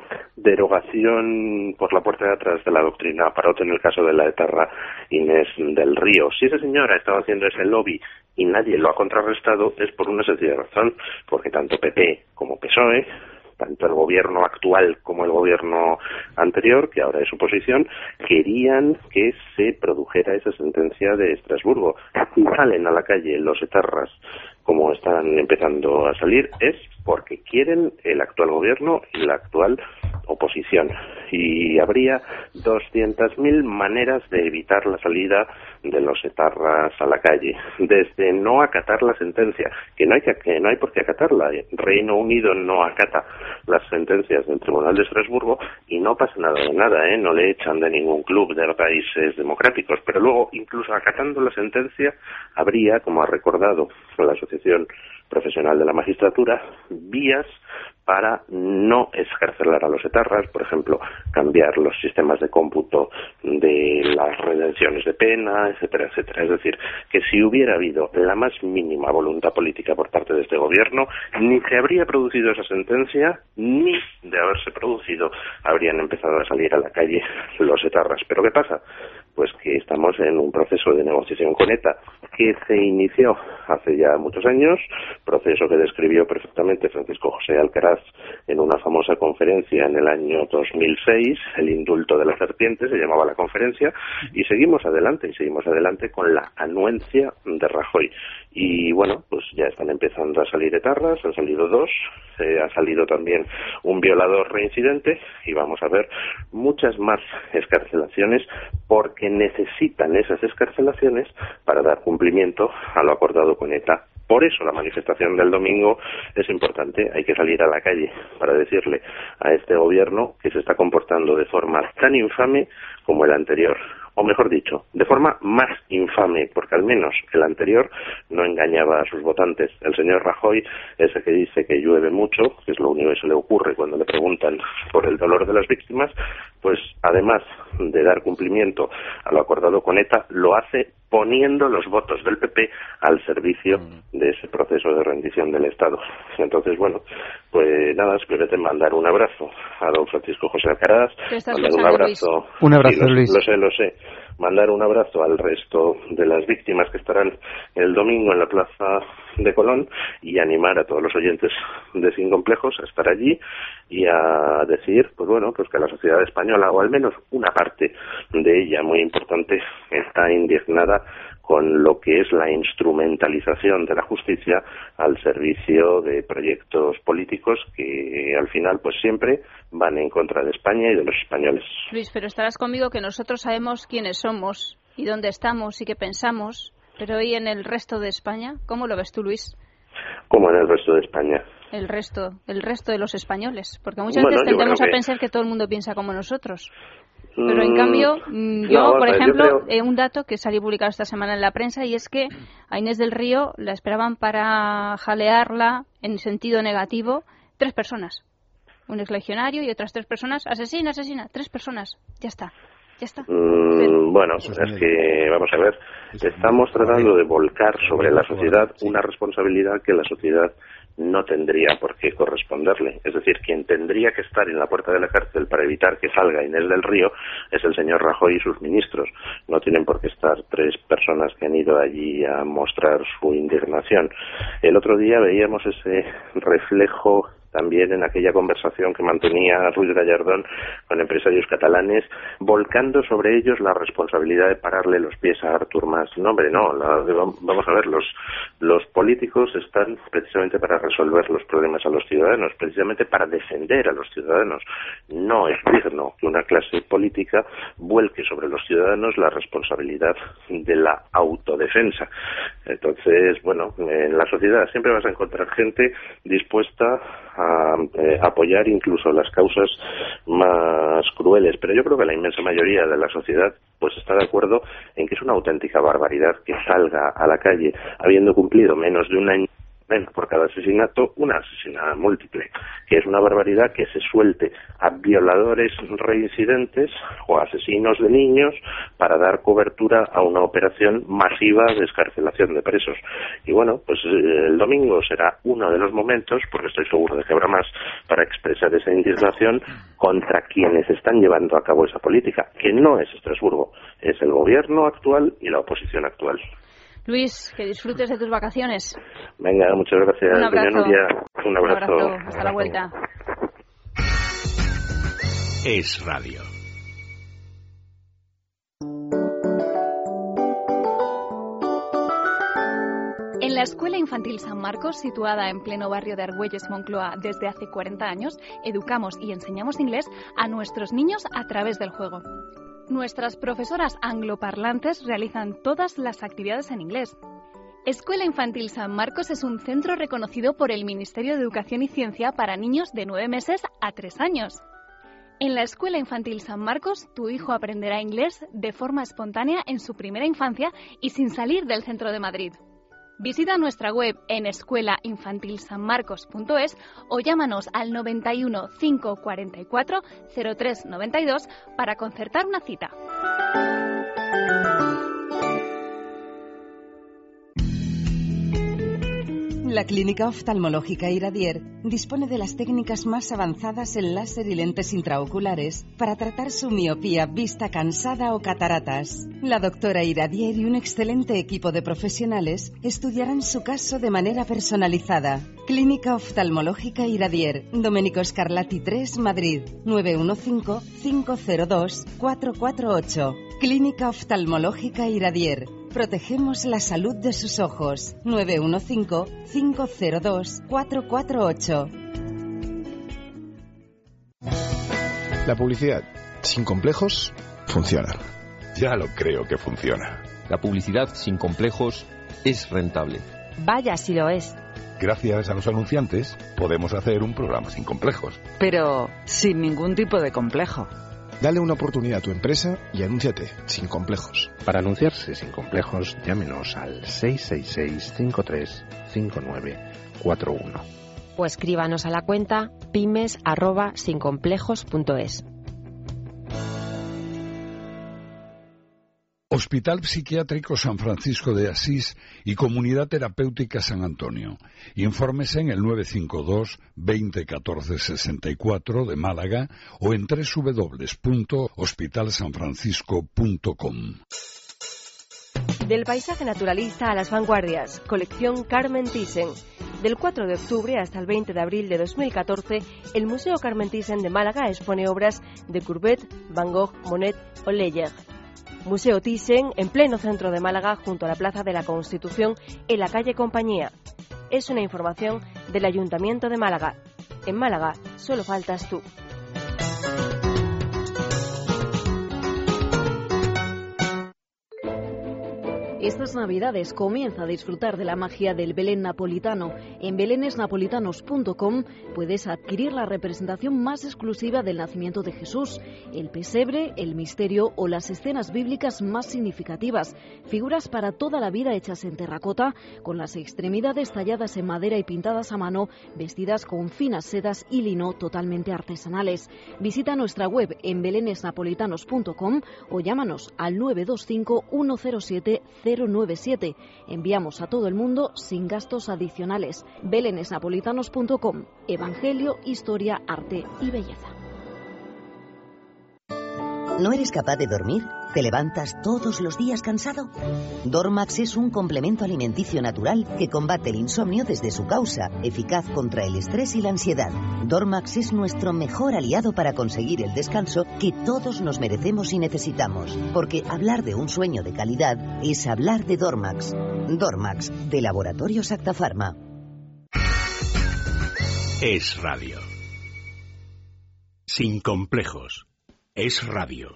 derogación por la puerta de atrás de la doctrina Parot en el caso de la etarra Inés del Río. Si ese señor ha estado haciendo ese lobby y nadie lo ha contrarrestado, es por una sencilla razón, porque tanto P P como P S O E tanto el gobierno actual como el gobierno anterior, que ahora es oposición, querían que se produjera esa sentencia de Estrasburgo. Si salen a la calle los etarras como están empezando a salir, es porque quieren el actual gobierno y la actual oposición. Y habría doscientas mil maneras de evitar la salida de los etarras a la calle. Desde no acatar la sentencia, que no hay que, que no hay por qué acatarla. Reino Unido no acata las sentencias del Tribunal de Estrasburgo y no pasa nada de nada, ¿eh? No le echan de ningún club de países democráticos. Pero luego, incluso acatando la sentencia, habría, como ha recordado la Asociación Profesional de la Magistratura, vías para no excarcelar a los etarras, por ejemplo, cambiar los sistemas de cómputo de las redenciones de pena, etcétera, etcétera. Es decir, que si hubiera habido la más mínima voluntad política por parte de este gobierno, ni se habría producido esa sentencia, ni de haberse producido habrían empezado a salir a la calle los etarras. ¿Pero qué pasa? Pues que estamos en un proceso de negociación con ETA que se inició hace ya muchos años, proceso que describió perfectamente Francisco José Alcaraz en una famosa conferencia en el año dos mil seis, el indulto de la serpiente se llamaba la conferencia, y seguimos adelante, y seguimos adelante con la anuencia de Rajoy. Y bueno, pues ya están empezando a salir etarras, han salido dos, eh, ha salido también un violador reincidente, y vamos a ver muchas más excarcelaciones, porque necesitan esas excarcelaciones para dar cumplimiento a lo acordado con ETA. Por eso la manifestación del domingo es importante. Hay que salir a la calle para decirle a este gobierno que se está comportando de forma tan infame como el anterior. O mejor dicho, de forma más infame, porque al menos el anterior no engañaba a sus votantes. El señor Rajoy, ese que dice que llueve mucho, que es lo único que se le ocurre cuando le preguntan por el dolor de las víctimas, pues además de dar cumplimiento a lo acordado con ETA, lo hace poniendo los votos del P P al servicio de ese proceso de rendición del Estado. Entonces, bueno, pues nada, simplemente mandar un abrazo a don Francisco José Alcaraz, mandar un abrazo, un abrazo, sí, Luis. Lo sé, lo sé, mandar un abrazo al resto de las víctimas que estarán el domingo en la Plaza de Colón, y animar a todos los oyentes de Sin Complejos a estar allí y a decir, pues bueno, pues que la sociedad española, o al menos una parte de ella muy importante, está indignada con lo que es la instrumentalización de la justicia al servicio de proyectos políticos que al final pues siempre van en contra de España y de los españoles. Luis, pero estarás conmigo que nosotros sabemos quiénes somos y dónde estamos y qué pensamos, pero ¿y en el resto de España? ¿Cómo lo ves tú, Luis? Como en el resto de España. El resto, el resto de los españoles, porque muchas bueno, veces tendemos que... a pensar que todo el mundo piensa como nosotros. Pero en cambio, yo, no, por yo ejemplo, creo... eh, un dato que salió publicado esta semana en la prensa, y es que a Inés del Río la esperaban para jalearla en sentido negativo tres personas. Un exlegionario y otras tres personas. Asesina, asesina, tres personas. Ya está. Ya está. Mm, bueno, es que, vamos a ver, estamos tratando de volcar sobre la sociedad una responsabilidad que la sociedad no tendría por qué corresponderle. Es decir, quien tendría que estar en la puerta de la cárcel para evitar que salga Inés del Río es el señor Rajoy y sus ministros. No tienen por qué estar tres personas que han ido allí a mostrar su indignación. El otro día veíamos ese reflejo también en aquella conversación que mantenía Ruiz Gallardón con empresarios catalanes, volcando sobre ellos la responsabilidad de pararle los pies a Artur Mas. No, hombre, no, la, vamos a ver, los, los políticos están precisamente para resolver los problemas a los ciudadanos, precisamente para defender a los ciudadanos. No es digno que una clase política vuelque sobre los ciudadanos la responsabilidad de la autodefensa. Entonces, bueno, en la sociedad siempre vas a encontrar gente dispuesta a eh, apoyar incluso las causas más crueles, pero yo creo que la inmensa mayoría de la sociedad pues está de acuerdo en que es una auténtica barbaridad que salga a la calle habiendo cumplido menos de un año por cada asesinato, una asesinato múltiple, que es una barbaridad que se suelte a violadores reincidentes o asesinos de niños para dar cobertura a una operación masiva de excarcelación de presos. Y bueno, pues el domingo será uno de los momentos, porque estoy seguro de que habrá más, para expresar esa indignación contra quienes están llevando a cabo esa política, que no es Estrasburgo, es el gobierno actual y la oposición actual. Luis, que disfrutes de tus vacaciones. Venga, muchas gracias. Un abrazo. Doña Nuria, un abrazo. Un abrazo. Hasta la vuelta. Es radio. En la Escuela Infantil San Marcos, situada en pleno barrio de Argüelles, Moncloa, desde hace cuarenta años, educamos y enseñamos inglés a nuestros niños a través del juego. Nuestras profesoras angloparlantes realizan todas las actividades en inglés. Escuela Infantil San Marcos es un centro reconocido por el Ministerio de Educación y Ciencia para niños de nueve meses a tres años. En la Escuela Infantil San Marcos, tu hijo aprenderá inglés de forma espontánea en su primera infancia y sin salir del centro de Madrid. Visita nuestra web en escuela infantil san marcos punto es o llámanos al noventa y uno, cinco cuarenta y cuatro, cero tres noventa y dos para concertar una cita. La Clínica Oftalmológica Iradier dispone de las técnicas más avanzadas en láser y lentes intraoculares para tratar su miopía, vista cansada o cataratas. La doctora Iradier y un excelente equipo de profesionales estudiarán su caso de manera personalizada. Clínica Oftalmológica Iradier, Domenico Scarlatti tres, Madrid, nueve uno cinco, cinco cero dos, cuatro cuatro ocho. Clínica Oftalmológica Iradier. Protegemos la salud de sus ojos. nueve uno cinco, cinco cero dos, cuatro cuatro ocho. La publicidad, sin complejos, funciona. Ya lo creo que funciona. La publicidad sin complejos es rentable. Vaya si lo es. Gracias a los anunciantes podemos hacer un programa sin complejos. Pero sin ningún tipo de complejo. Dale una oportunidad a tu empresa y anúnciate sin complejos. Para anunciarse sin complejos, llámenos al seis seis seis, cinco tres cinco nueve cuatro uno. O escríbanos a la cuenta pymes arroba sincomplejos punto es. Hospital Psiquiátrico San Francisco de Asís y Comunidad Terapéutica San Antonio. Infórmese en el nueve cinco dos, veinte, catorce, sesenta y cuatro de Málaga o en doble u doble u doble u punto hospital san francisco punto com. Del paisaje naturalista a las vanguardias, colección Carmen Thyssen. Del cuatro de octubre hasta el veinte de abril de dos mil catorce, el Museo Carmen Thyssen de Málaga expone obras de Courbet, Van Gogh, Monet o Leyer. Museo Thyssen, en pleno centro de Málaga, junto a la Plaza de la Constitución, en la calle Compañía. Es una información del Ayuntamiento de Málaga. En Málaga, solo faltas tú. Estas Navidades comienza a disfrutar de la magia del Belén napolitano. En belenes napolitanos punto com puedes adquirir la representación más exclusiva del nacimiento de Jesús, el pesebre, el misterio o las escenas bíblicas más significativas. Figuras para toda la vida hechas en terracota, con las extremidades talladas en madera y pintadas a mano, vestidas con finas sedas y lino totalmente artesanales. Visita nuestra web en belenes napolitanos punto com o llámanos al nueve dos cinco, uno cero siete, cero nueve siete. Enviamos a todo el mundo sin gastos adicionales. belenes napolitanos punto com. Evangelio, historia, arte y belleza. ¿No eres capaz de dormir? ¿Te levantas todos los días cansado? Dormax es un complemento alimenticio natural que combate el insomnio desde su causa, eficaz contra el estrés y la ansiedad. Dormax es nuestro mejor aliado para conseguir el descanso que todos nos merecemos y necesitamos. Porque hablar de un sueño de calidad es hablar de Dormax. Dormax, de Laboratorios Acta Pharma. Es radio. Sin complejos. Es radio.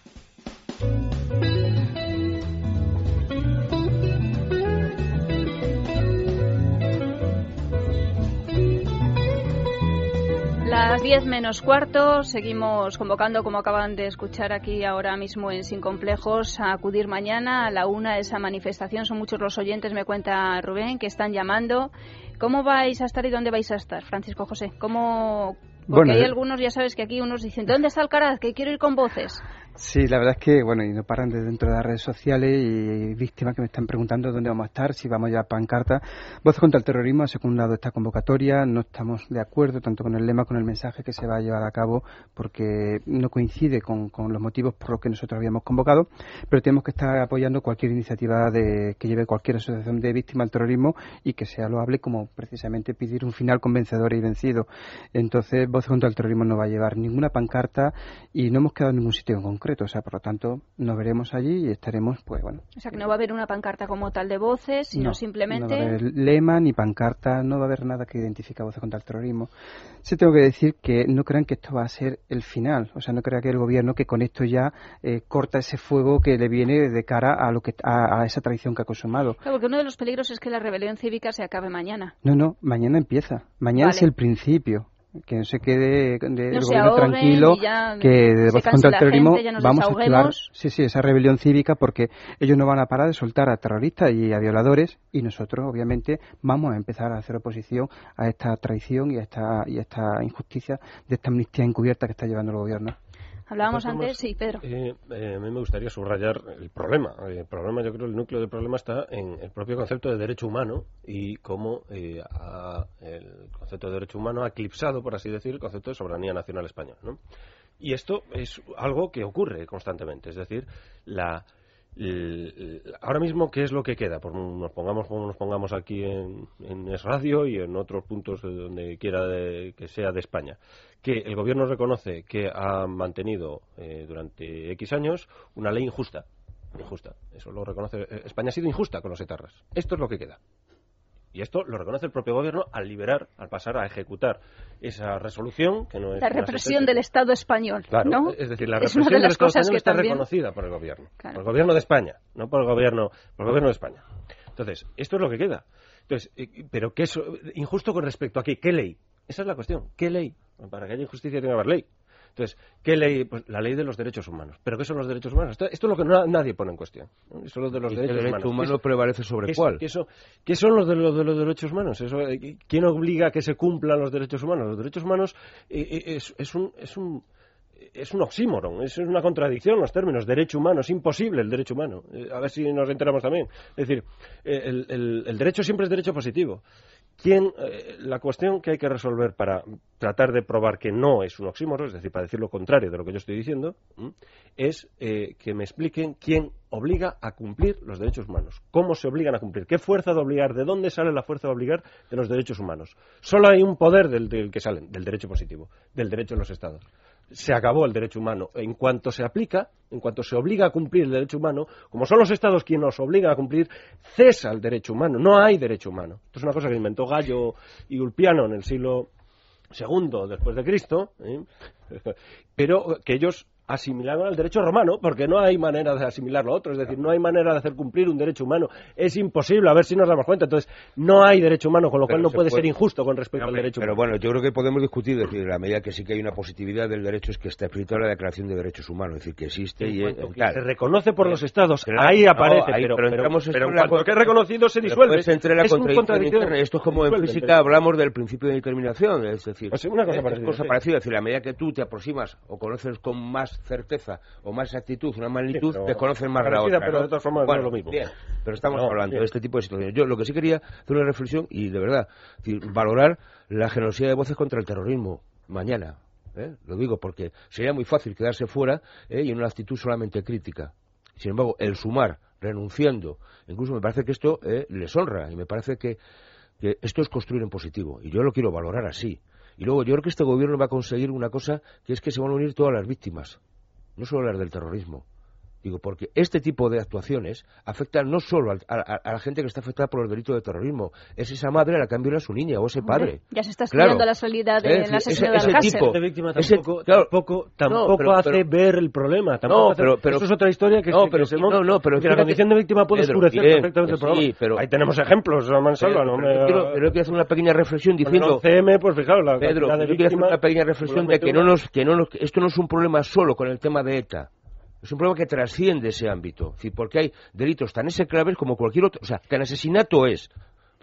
Las diez menos cuarto, seguimos convocando, como acaban de escuchar aquí ahora mismo en Sin Complejos, a acudir mañana a la una a esa manifestación. Son muchos los oyentes, me cuenta Rubén, que están llamando. ¿Cómo vais a estar y dónde vais a estar, Francisco José? ¿Cómo...? Porque bueno, hay algunos, ya sabes que aquí unos dicen, ¿dónde está Alcaraz? Que quiero ir con voces. Sí, la verdad es que, bueno, y no paran de dentro de las redes sociales y víctimas que me están preguntando dónde vamos a estar, si vamos ya a pancarta. Voces contra el Terrorismo ha secundado esta convocatoria, no estamos de acuerdo tanto con el lema como con el mensaje que se va a llevar a cabo porque no coincide con, con los motivos por los que nosotros habíamos convocado, pero tenemos que estar apoyando cualquier iniciativa de, que lleve cualquier asociación de víctimas del terrorismo y que sea loable como precisamente pedir un final convencedor y vencido. Entonces, Voces contra el Terrorismo no va a llevar ninguna pancarta y no hemos quedado en ningún sitio en concreto. O sea, por lo tanto, nos veremos allí y estaremos, pues bueno. O sea, que no va a haber una pancarta como tal de Voces, sino no, simplemente... No va a haber lema ni pancarta, no va a haber nada que identifique a Voces contra el Terrorismo. Sí tengo que decir que no crean que esto va a ser el final. O sea, no crean que el gobierno que con esto ya eh, corta ese fuego que le viene de cara a lo que a, a esa traición que ha consumado. Claro, porque uno de los peligros es que la rebelión cívica se acabe mañana. No, no, mañana empieza. Mañana vale. es el principio. Que no se quede de, de no el se gobierno tranquilo, que de Voces contra el Terrorismo vamos a activar sí, sí, esa rebelión cívica porque ellos no van a parar de soltar a terroristas y a violadores y nosotros obviamente vamos a empezar a hacer oposición a esta traición y a esta, y a esta injusticia de esta amnistía encubierta que está llevando el gobierno. Hablábamos antes, sí, Pedro. Eh, eh, a mí me gustaría subrayar el problema. El problema, yo creo, el núcleo del problema está en el propio concepto de derecho humano y cómo eh, ha, el concepto de derecho humano ha eclipsado, por así decir, el concepto de soberanía nacional española, ¿no? Y esto es algo que ocurre constantemente. Es decir, la... El, el, ahora mismo, ¿qué es lo que queda? Pues nos pongamos como nos pongamos aquí en, en Es Radio y en otros puntos de donde quiera de, que sea de España, que el gobierno reconoce que ha mantenido eh, durante X años una ley injusta. Injusta, eso lo reconoce. España ha sido injusta con los etarras. Esto es lo que queda. Y esto lo reconoce el propio gobierno al liberar, al pasar a ejecutar esa resolución que no es la represión del Estado español, claro, ¿no? Es decir, la represión del Estado español está también... reconocida por el gobierno, claro. Por el gobierno de España, no por el gobierno, por el gobierno de España. Entonces, esto es lo que queda. Entonces, pero ¿qué es injusto con respecto a qué? ¿Qué ley? Esa es la cuestión. ¿Qué ley? Para que haya injusticia tiene que haber ley. Entonces, ¿qué ley? Pues la ley de los derechos humanos. ¿Pero qué son los derechos humanos? Esto, esto es lo que no, nadie pone en cuestión, ¿no? Eso es lo de los ¿Y derechos el derecho humanos. humano prevalece sobre ¿Qué, cuál? ¿qué, eso, ¿Qué son los de, los de los derechos humanos? Eso, ¿quién obliga a que se cumplan los derechos humanos? Los derechos humanos eh, es, es un... Es un Es un oxímoron, es una contradicción los términos. Derecho humano, es imposible el derecho humano. Eh, a ver si nos enteramos también. Es decir, eh, el, el, el derecho siempre es derecho positivo. ¿Quién, eh, la cuestión que hay que resolver para tratar de probar que no es un oxímoron, es decir, para decir lo contrario de lo que yo estoy diciendo, ¿m? es eh, que me expliquen quién obliga a cumplir los derechos humanos. ¿Cómo se obligan a cumplir? ¿Qué fuerza de obligar? ¿De dónde sale la fuerza de obligar de los derechos humanos? Solo hay un poder del, del que salen, del derecho positivo, del derecho de los Estados. Se acabó el derecho humano. En cuanto se aplica, en cuanto se obliga a cumplir el derecho humano, como son los Estados quienes nos obligan a cumplir, cesa el derecho humano. No hay derecho humano. Esto es una cosa que inventó Gallo y Ulpiano en el siglo segundo después de Cristo, ¿eh? Pero que ellos asimilaron al derecho romano, porque no hay manera de asimilarlo a otro, es decir, no hay manera de hacer cumplir un derecho humano, es imposible, a ver si nos damos cuenta. Entonces, no hay derecho humano, con lo pero cual no puede, puede ser injusto con respecto no, al derecho pero humano. Pero bueno, yo creo que podemos discutir, es decir, la medida que sí que hay una positividad del derecho es que está escrito en la Declaración de Derechos Humanos, es decir, que existe y es, que se reconoce por los Estados, pero, ahí aparece, no, ahí, pero, pero, pero, pero, pero en cuanto la, que es reconocido se disuelve. Es entre la es contradicción. Esto es como en física hablamos del principio de determinación, es decir, pues una cosa es, parecida, cosa sí. parecida, es decir, a medida que tú te aproximas o conoces con más certeza o más exactitud, una magnitud, sí, desconocen más la otra. Pero de todas formas bueno, no es lo mismo. Bien, pero estamos no, hablando bien. de este tipo de situaciones. Yo lo que sí quería hacer una reflexión y de verdad, decir, valorar la generosidad de Voces contra el terrorismo mañana. ¿eh? Lo digo porque sería muy fácil quedarse fuera ¿eh? y en una actitud solamente crítica. Sin embargo, el sumar, renunciando, incluso me parece que esto eh, les honra y me parece que, que esto es construir en positivo y yo lo quiero valorar así. Y luego yo creo que este gobierno va a conseguir una cosa que es que se van a unir todas las víctimas. No solo las del terrorismo. Digo, porque este tipo de actuaciones afectan no solo a, a, a la gente que está afectada por el delito de terrorismo, es esa madre a la que han violado a su niña o ese padre. Ya se está estudiando claro. la salida del eh, asesino de Alcácer. Tipo de víctima tampoco, ese, claro, tampoco, tampoco no, pero, hace pero, ver el problema. Tampoco no, pero, pero, eso es otra historia que, no, que, pero, que se no, no, pero que la condición de víctima puede Pedro, oscurecer bien, perfectamente el problema. Sí, pero, ahí tenemos ejemplos, Mansalva. Pedro, no pero, me, yo quiero, pero quiero hacer una pequeña reflexión diciendo... C M, pues fijaos, la Pedro, de yo quiero hacer una pequeña reflexión de que no nos, que no nos, esto no es un problema solo con el tema de ETA. Es un problema que trasciende ese ámbito, es decir, porque hay delitos tan execrables como cualquier otro, o sea, que el asesinato es,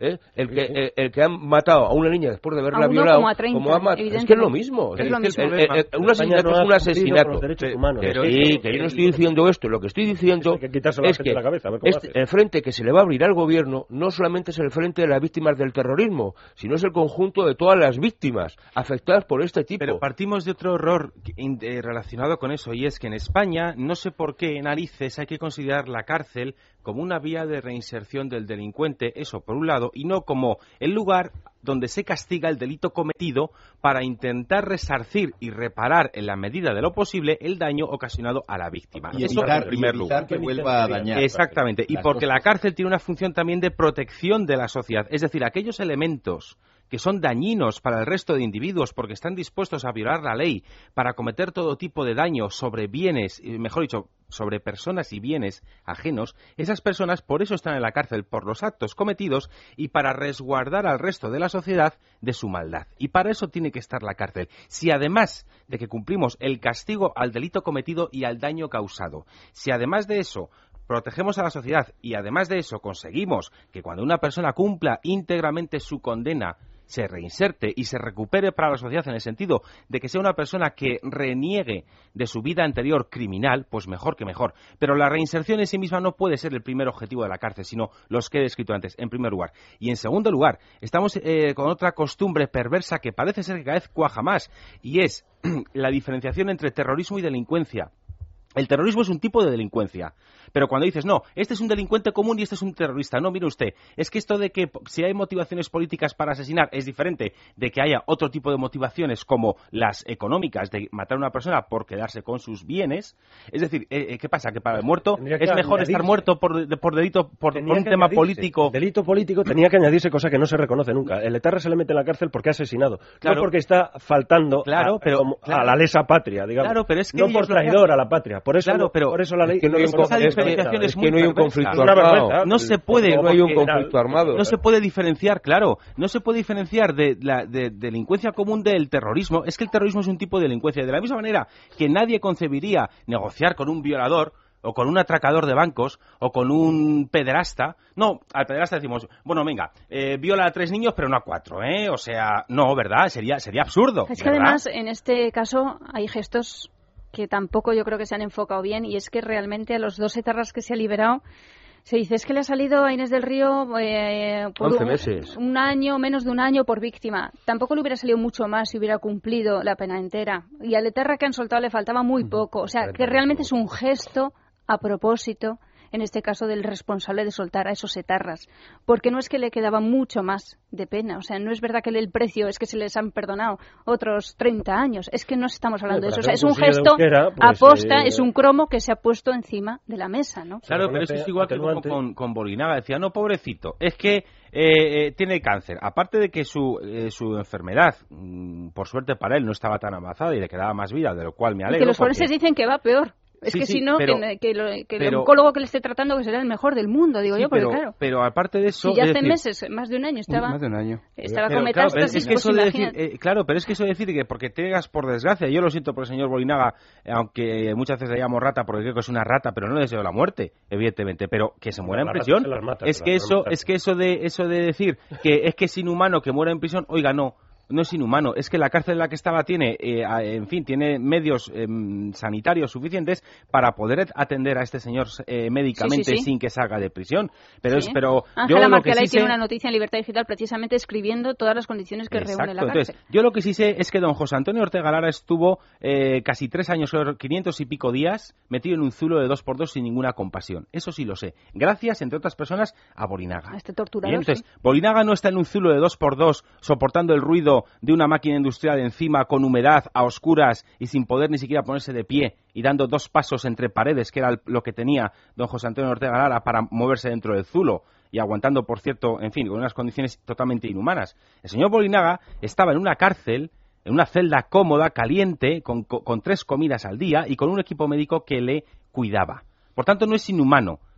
¿eh? El que el, el que ha matado a una niña después de haberla a uno violado, como a treinta, como ha matado, es que es lo mismo. Es, es lo mismo. El, el, el, un asesinato no es un asesinato. Humanos, pero sí, que yo no estoy diciendo esto. Lo que estoy diciendo que es que la cabeza, este, el frente que se le va a abrir al gobierno no solamente es el frente de las víctimas del terrorismo, sino es el conjunto de todas las víctimas afectadas por este tipo. Pero partimos de otro error eh, relacionado con eso, y es que en España no sé por qué narices hay que considerar la cárcel como una vía de reinserción del delincuente, eso por un lado, y no como el lugar donde se castiga el delito cometido para intentar resarcir y reparar en la medida de lo posible el daño ocasionado a la víctima. Y eso evitar, en primer y lugar. que vuelva a dañar. Exactamente, y porque la cárcel tiene una función también de protección de la sociedad, es decir, aquellos elementos que son dañinos para el resto de individuos porque están dispuestos a violar la ley para cometer todo tipo de daño sobre bienes, mejor dicho, sobre personas y bienes ajenos, esas personas por eso están en la cárcel, por los actos cometidos y para resguardar al resto de la sociedad de su maldad. Y para eso tiene que estar la cárcel. Si además de que cumplimos el castigo al delito cometido y al daño causado, si además de eso protegemos a la sociedad y además de eso conseguimos que cuando una persona cumpla íntegramente su condena se reinserte y se recupere para la sociedad en el sentido de que sea una persona que reniegue de su vida anterior criminal, pues mejor que mejor. Pero la reinserción en sí misma no puede ser el primer objetivo de la cárcel, sino los que he descrito antes, en primer lugar. Y en segundo lugar, estamos eh, con otra costumbre perversa que parece ser que cada vez cuaja más, y es la diferenciación entre terrorismo y delincuencia. El terrorismo es un tipo de delincuencia, pero cuando dices, no, este es un delincuente común y este es un terrorista, no, mire usted, es que esto de que si hay motivaciones políticas para asesinar es diferente de que haya otro tipo de motivaciones como las económicas, de matar a una persona por quedarse con sus bienes. Es decir, eh, ¿qué pasa? Que para el muerto es mejor añadirse. estar muerto por, de, por delito, por, por un tema político. Delito político tenía que añadirse, cosa que no se reconoce nunca. El etarra se le mete en la cárcel porque ha asesinado, claro, no porque está faltando claro, a, pero, como, claro, a la lesa patria, digamos. Claro, pero es que no por traidor a la patria. Por eso Claro, pero por eso la ley es que no hay un, esa diferenciación es, es que no hay un conflicto armado. No se puede, no hay un conflicto armado. No se puede diferenciar, claro, no se puede diferenciar de la de delincuencia común del terrorismo. Es que el terrorismo es un tipo de delincuencia. De la misma manera que nadie concebiría negociar con un violador o con un atracador de bancos, o con un pederasta. No, al pederasta decimos, bueno, venga, eh, viola a tres niños, pero no a cuatro, ¿eh? O sea, no, ¿verdad? Sería sería absurdo. Es que ¿verdad? Además, en este caso, hay gestos que tampoco yo creo que se han enfocado bien, y es que realmente a los dos etarras que se ha liberado, se dice, es que le ha salido a Inés del Río eh, por once un, meses. un año, menos de un año por víctima. Tampoco le hubiera salido mucho más si hubiera cumplido la pena entera. Y al etarra que han soltado le faltaba muy poco. O sea, que realmente es un gesto a propósito, en este caso del responsable de soltar a esos etarras, porque no es que le quedaba mucho más de pena, o sea, no es verdad que el precio es que se les han perdonado otros treinta años, es que no estamos hablando no, de eso, o sea, es un de gesto Euskera, pues, aposta, eh, es un cromo que se ha puesto encima de la mesa, ¿no? Claro, pero eso es igual que como con, con Bolinaga, decía, no, pobrecito, es que eh, eh, tiene cáncer, aparte de que su, eh, su enfermedad, mmm, por suerte para él, no estaba tan avanzada y le quedaba más vida, de lo cual me alegro. Y que los porque... forenses dicen que va peor. Es sí, que sí, si no, pero, que, que, lo, que pero, el oncólogo que le esté tratando que será el mejor del mundo, digo sí, yo, porque pero, claro. Pero aparte de eso... Si ya es hace decir, meses, más de un año estaba... Más de un año. Estaba pero, con claro, metástasis, es que pues eso de decir, imagínate. eh, claro, pero es que eso de decir que porque tengas por desgracia, yo lo siento por el señor Bolinaga, aunque muchas veces le llamo rata porque creo que es una rata, pero no le deseo la muerte, evidentemente, pero que se muera en prisión. Mata, es que eso, es que eso de eso de decir que es que es inhumano que muera en prisión, oiga, no. No es inhumano, es que la cárcel en la que estaba tiene, eh, en fin, tiene medios eh, sanitarios suficientes para poder atender a este señor eh, médicamente sí, sí, sí. sin que salga de prisión. Pero sí. es, pero Ángela yo lo que Markelay sí tiene sé... una noticia en Libertad Digital precisamente escribiendo todas las condiciones que Exacto. reúne la cárcel. Entonces, yo lo que sí sé es que don José Antonio Ortega Lara estuvo eh, casi tres años, quinientos y pico días, metido en un zulo de dos por dos sin ninguna compasión. Eso sí lo sé. Gracias, entre otras personas, a Bolinaga. A este torturador. Bien, entonces, sí. Bolinaga no está en un zulo de dos por dos soportando el ruido de una máquina industrial encima con humedad, a oscuras y sin poder ni siquiera ponerse de pie y dando dos pasos entre paredes, que era lo que tenía don José Antonio Ortega Lara para moverse dentro del zulo y aguantando, por cierto, en fin, con unas condiciones totalmente inhumanas. El señor Bolinaga estaba en una cárcel, en una celda cómoda, caliente, con, con, con tres comidas al día y con un equipo médico que le cuidaba. Por tanto, no es inhumano.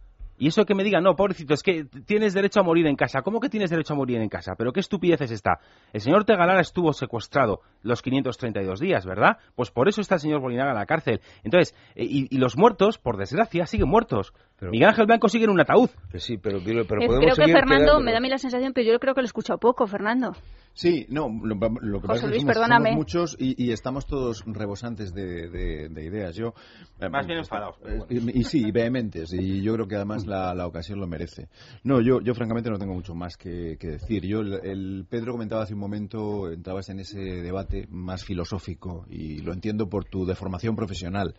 Y eso que me digan, no, pobrecito, es que tienes derecho a morir en casa. ¿Cómo que tienes derecho a morir en casa? ¿Pero qué estupidez es esta? El señor Ortega Lara estuvo secuestrado los quinientos treinta y dos días, ¿verdad? Pues por eso está el señor Bolinaga en la cárcel. Entonces, y, y los muertos, por desgracia, siguen muertos. Pero, Miguel Ángel Blanco sigue en un ataúd. Sí, pero, pero, pero eh, podemos creo que Fernando, quedando... me da a mí la sensación, pero yo creo que lo he escuchado poco, Fernando. Sí, no, lo, lo que José pasa Luis, es que somos, perdóname. somos muchos y, y estamos todos rebosantes de, de, de ideas. Yo Más bien enfadados. Bueno. Y, y sí, y vehementes, y yo creo que además la, la ocasión lo merece. No, yo, yo francamente no tengo mucho más que, que decir. Yo, el, el Pedro comentaba hace un momento, entrabas en ese debate más filosófico, y lo entiendo por tu deformación profesional.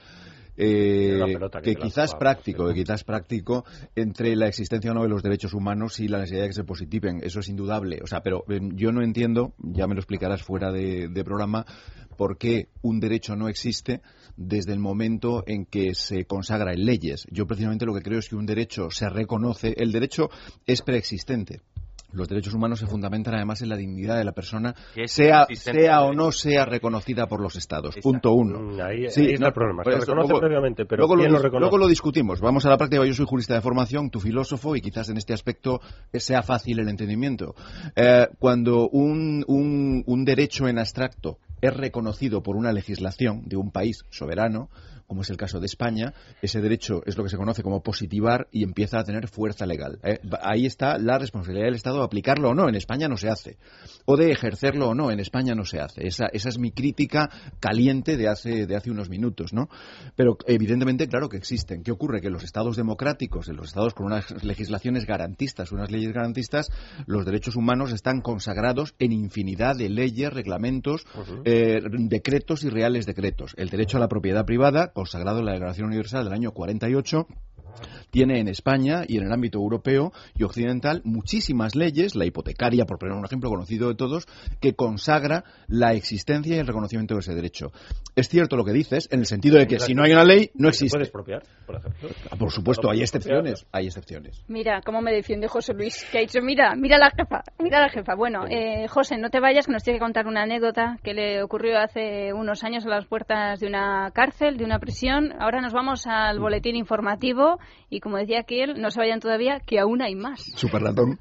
Eh, pelota, que que quizás práctico, que quizás práctico entre la existencia o no de los derechos humanos y la necesidad de que se positiven, eso es indudable. O sea, pero eh, yo no entiendo, ya me lo explicarás fuera de, de programa, por qué un derecho no existe desde el momento en que se consagra en leyes. Yo precisamente lo que creo es que un derecho se reconoce, el derecho es preexistente. Los derechos humanos se fundamentan además en la dignidad de la persona, sea, sea o no sea reconocida por los Estados. Exacto. Punto uno. Ahí, sí, ahí está no, el problema. Se pues reconoce luego, previamente, pero luego ¿quién lo, lo reconoce? Luego lo discutimos. Vamos a la práctica. Yo soy jurista de formación, tú filósofo, y quizás en este aspecto sea fácil el entendimiento. Eh, cuando un, un, un derecho en abstracto es reconocido por una legislación de un país soberano, como es el caso de España, ese derecho es lo que se conoce como positivar y empieza a tener fuerza legal. ¿eh? Ahí está la responsabilidad del Estado de aplicarlo o no. En España no se hace. O de ejercerlo o no. En España no se hace. Esa, esa es mi crítica caliente de hace, de hace unos minutos, ¿no? Pero evidentemente, claro que existen. ¿Qué ocurre? Que en los estados democráticos, en los estados con unas legislaciones garantistas, unas leyes garantistas, los derechos humanos están consagrados en infinidad de leyes, reglamentos, uh-huh. eh, decretos y reales decretos. El derecho a la propiedad privada, consagrado en la Declaración Universal del año cuarenta y ocho, tiene en España y en el ámbito europeo y occidental muchísimas leyes, la hipotecaria, por poner un ejemplo conocido de todos, que consagra la existencia y el reconocimiento de ese derecho. Es cierto lo que dices, en el sentido de que si no hay una ley, no existe. ¿Se puede expropiar, por ejemplo? Por supuesto, hay excepciones, hay excepciones. Mira, cómo me defiende José Luis, que ha dicho, mira, mira la jefa, mira la jefa. Bueno, eh, José, no te vayas, que nos tiene que contar una anécdota que le ocurrió hace unos años a las puertas de una cárcel, de una prisión. Ahora nos vamos al boletín informativo y, como decía aquí él, no se vayan todavía, que aún hay más. Super ratón.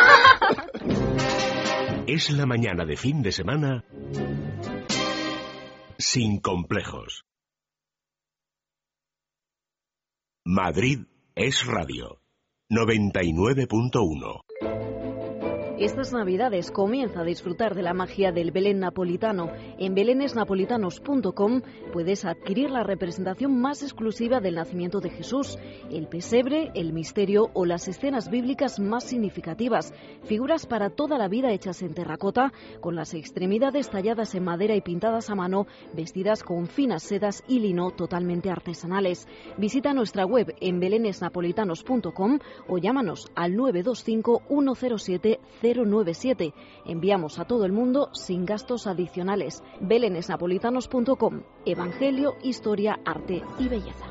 Es la mañana de fin de semana sin complejos. Madrid es radio. noventa y nueve punto uno. Estas Navidades comienza a disfrutar de la magia del Belén napolitano. En belenes napolitanos punto com puedes adquirir la representación más exclusiva del nacimiento de Jesús, el pesebre, el misterio o las escenas bíblicas más significativas, figuras para toda la vida hechas en terracota, con las extremidades talladas en madera y pintadas a mano, vestidas con finas sedas y lino totalmente artesanales. Visita nuestra web en belenes napolitanos punto com o llámanos al nueve dos cinco uno cero siete cero nueve siete. Enviamos a todo el mundo sin gastos adicionales. belenes napolitanos punto com. Evangelio, historia, arte y belleza.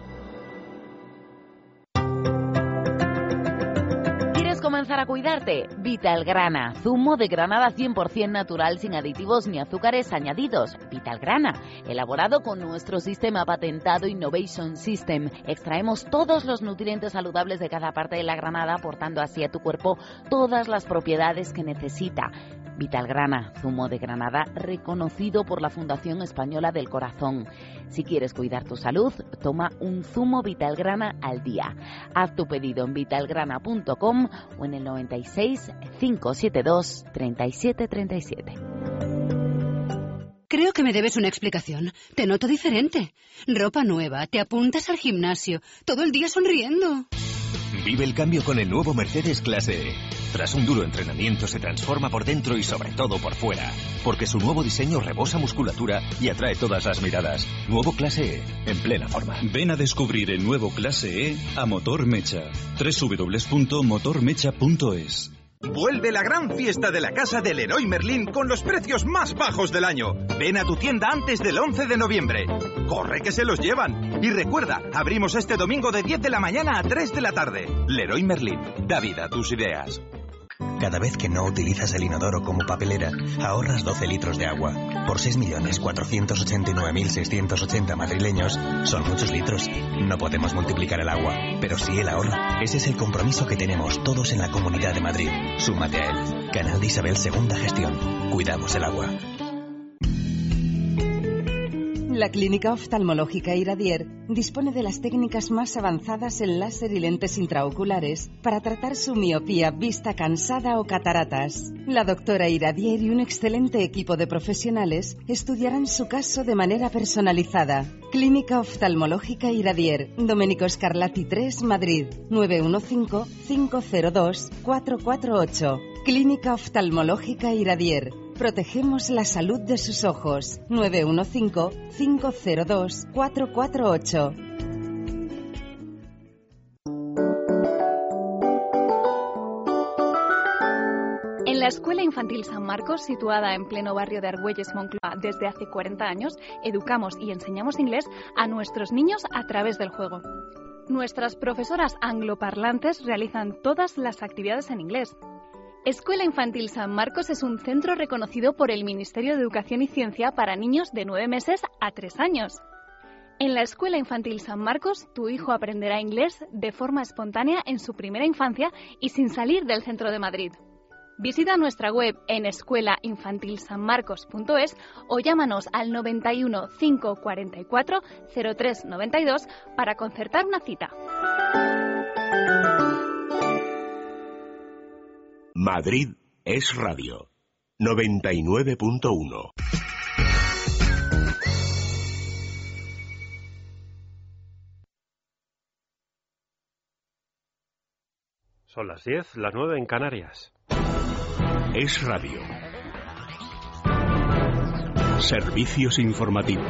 ¿Quieres comenzar a cuidarte? Vitalgrana, zumo de granada cien por ciento natural sin aditivos ni azúcares añadidos. Vitalgrana, elaborado con nuestro sistema patentado Innovation System. Extraemos todos los nutrientes saludables de cada parte de la granada, aportando así a tu cuerpo todas las propiedades que necesita. Vitalgrana, zumo de granada reconocido por la Fundación Española del Corazón. Si quieres cuidar tu salud, toma un zumo Vitalgrana al día. Haz tu pedido en vitalgrana punto com o en el noventa y seis, cinco siete dos, treinta y siete treinta y siete. Creo que me debes una explicación. Te noto diferente. Ropa nueva, te apuntas al gimnasio, todo el día sonriendo. Vive el cambio con el nuevo Mercedes Clase E. Tras un duro entrenamiento se transforma por dentro y sobre todo por fuera, porque su nuevo diseño rebosa musculatura y atrae todas las miradas. Nuevo Clase E, en plena forma. Ven a descubrir el nuevo Clase E a Motor Mecha. doble u doble u doble u punto motor mecha punto es. Vuelve la gran fiesta de la casa del Leroy Merlin con los precios más bajos del año. Ven a tu tienda antes del once de noviembre. ¡Corre que se los llevan! Y recuerda, abrimos este domingo de diez de la mañana a tres de la tarde. Leroy Merlin, da vida a tus ideas. Cada vez que no utilizas el inodoro como papelera, ahorras doce litros de agua. Por seis millones cuatrocientos ochenta y nueve mil seiscientos ochenta madrileños, son muchos litros. No podemos multiplicar el agua, pero sí el ahorro. Ese es el compromiso que tenemos todos en la Comunidad de Madrid. Súmate a él. Canal de Isabel Segunda Gestión. Cuidamos el agua. La Clínica Oftalmológica Iradier dispone de las técnicas más avanzadas en láser y lentes intraoculares para tratar su miopía, vista cansada o cataratas. La doctora Iradier y un excelente equipo de profesionales estudiarán su caso de manera personalizada. Clínica Oftalmológica Iradier, Domenico Scarlatti tres, Madrid, nueve uno cinco, cinco cero dos, cuatro cuatro ocho. Clínica Oftalmológica Iradier. Protegemos la salud de sus ojos. nueve uno cinco, cinco cero dos, cuatro cuatro ocho. En la Escuela Infantil San Marcos, situada en pleno barrio de Argüelles, Moncloa, desde hace cuarenta años, educamos y enseñamos inglés a nuestros niños a través del juego. Nuestras profesoras angloparlantes realizan todas las actividades en inglés. Escuela Infantil San Marcos es un centro reconocido por el Ministerio de Educación y Ciencia para niños de nueve meses a tres años. En la Escuela Infantil San Marcos, tu hijo aprenderá inglés de forma espontánea en su primera infancia y sin salir del centro de Madrid. Visita nuestra web en escuela infantil san marcos punto es o llámanos al noventa y uno, cinco cuarenta y cuatro, cero tres noventa y dos para concertar una cita. Madrid es radio. noventa y nueve punto uno. Son las diez, las nueve en Canarias. Es radio. Servicios informativos.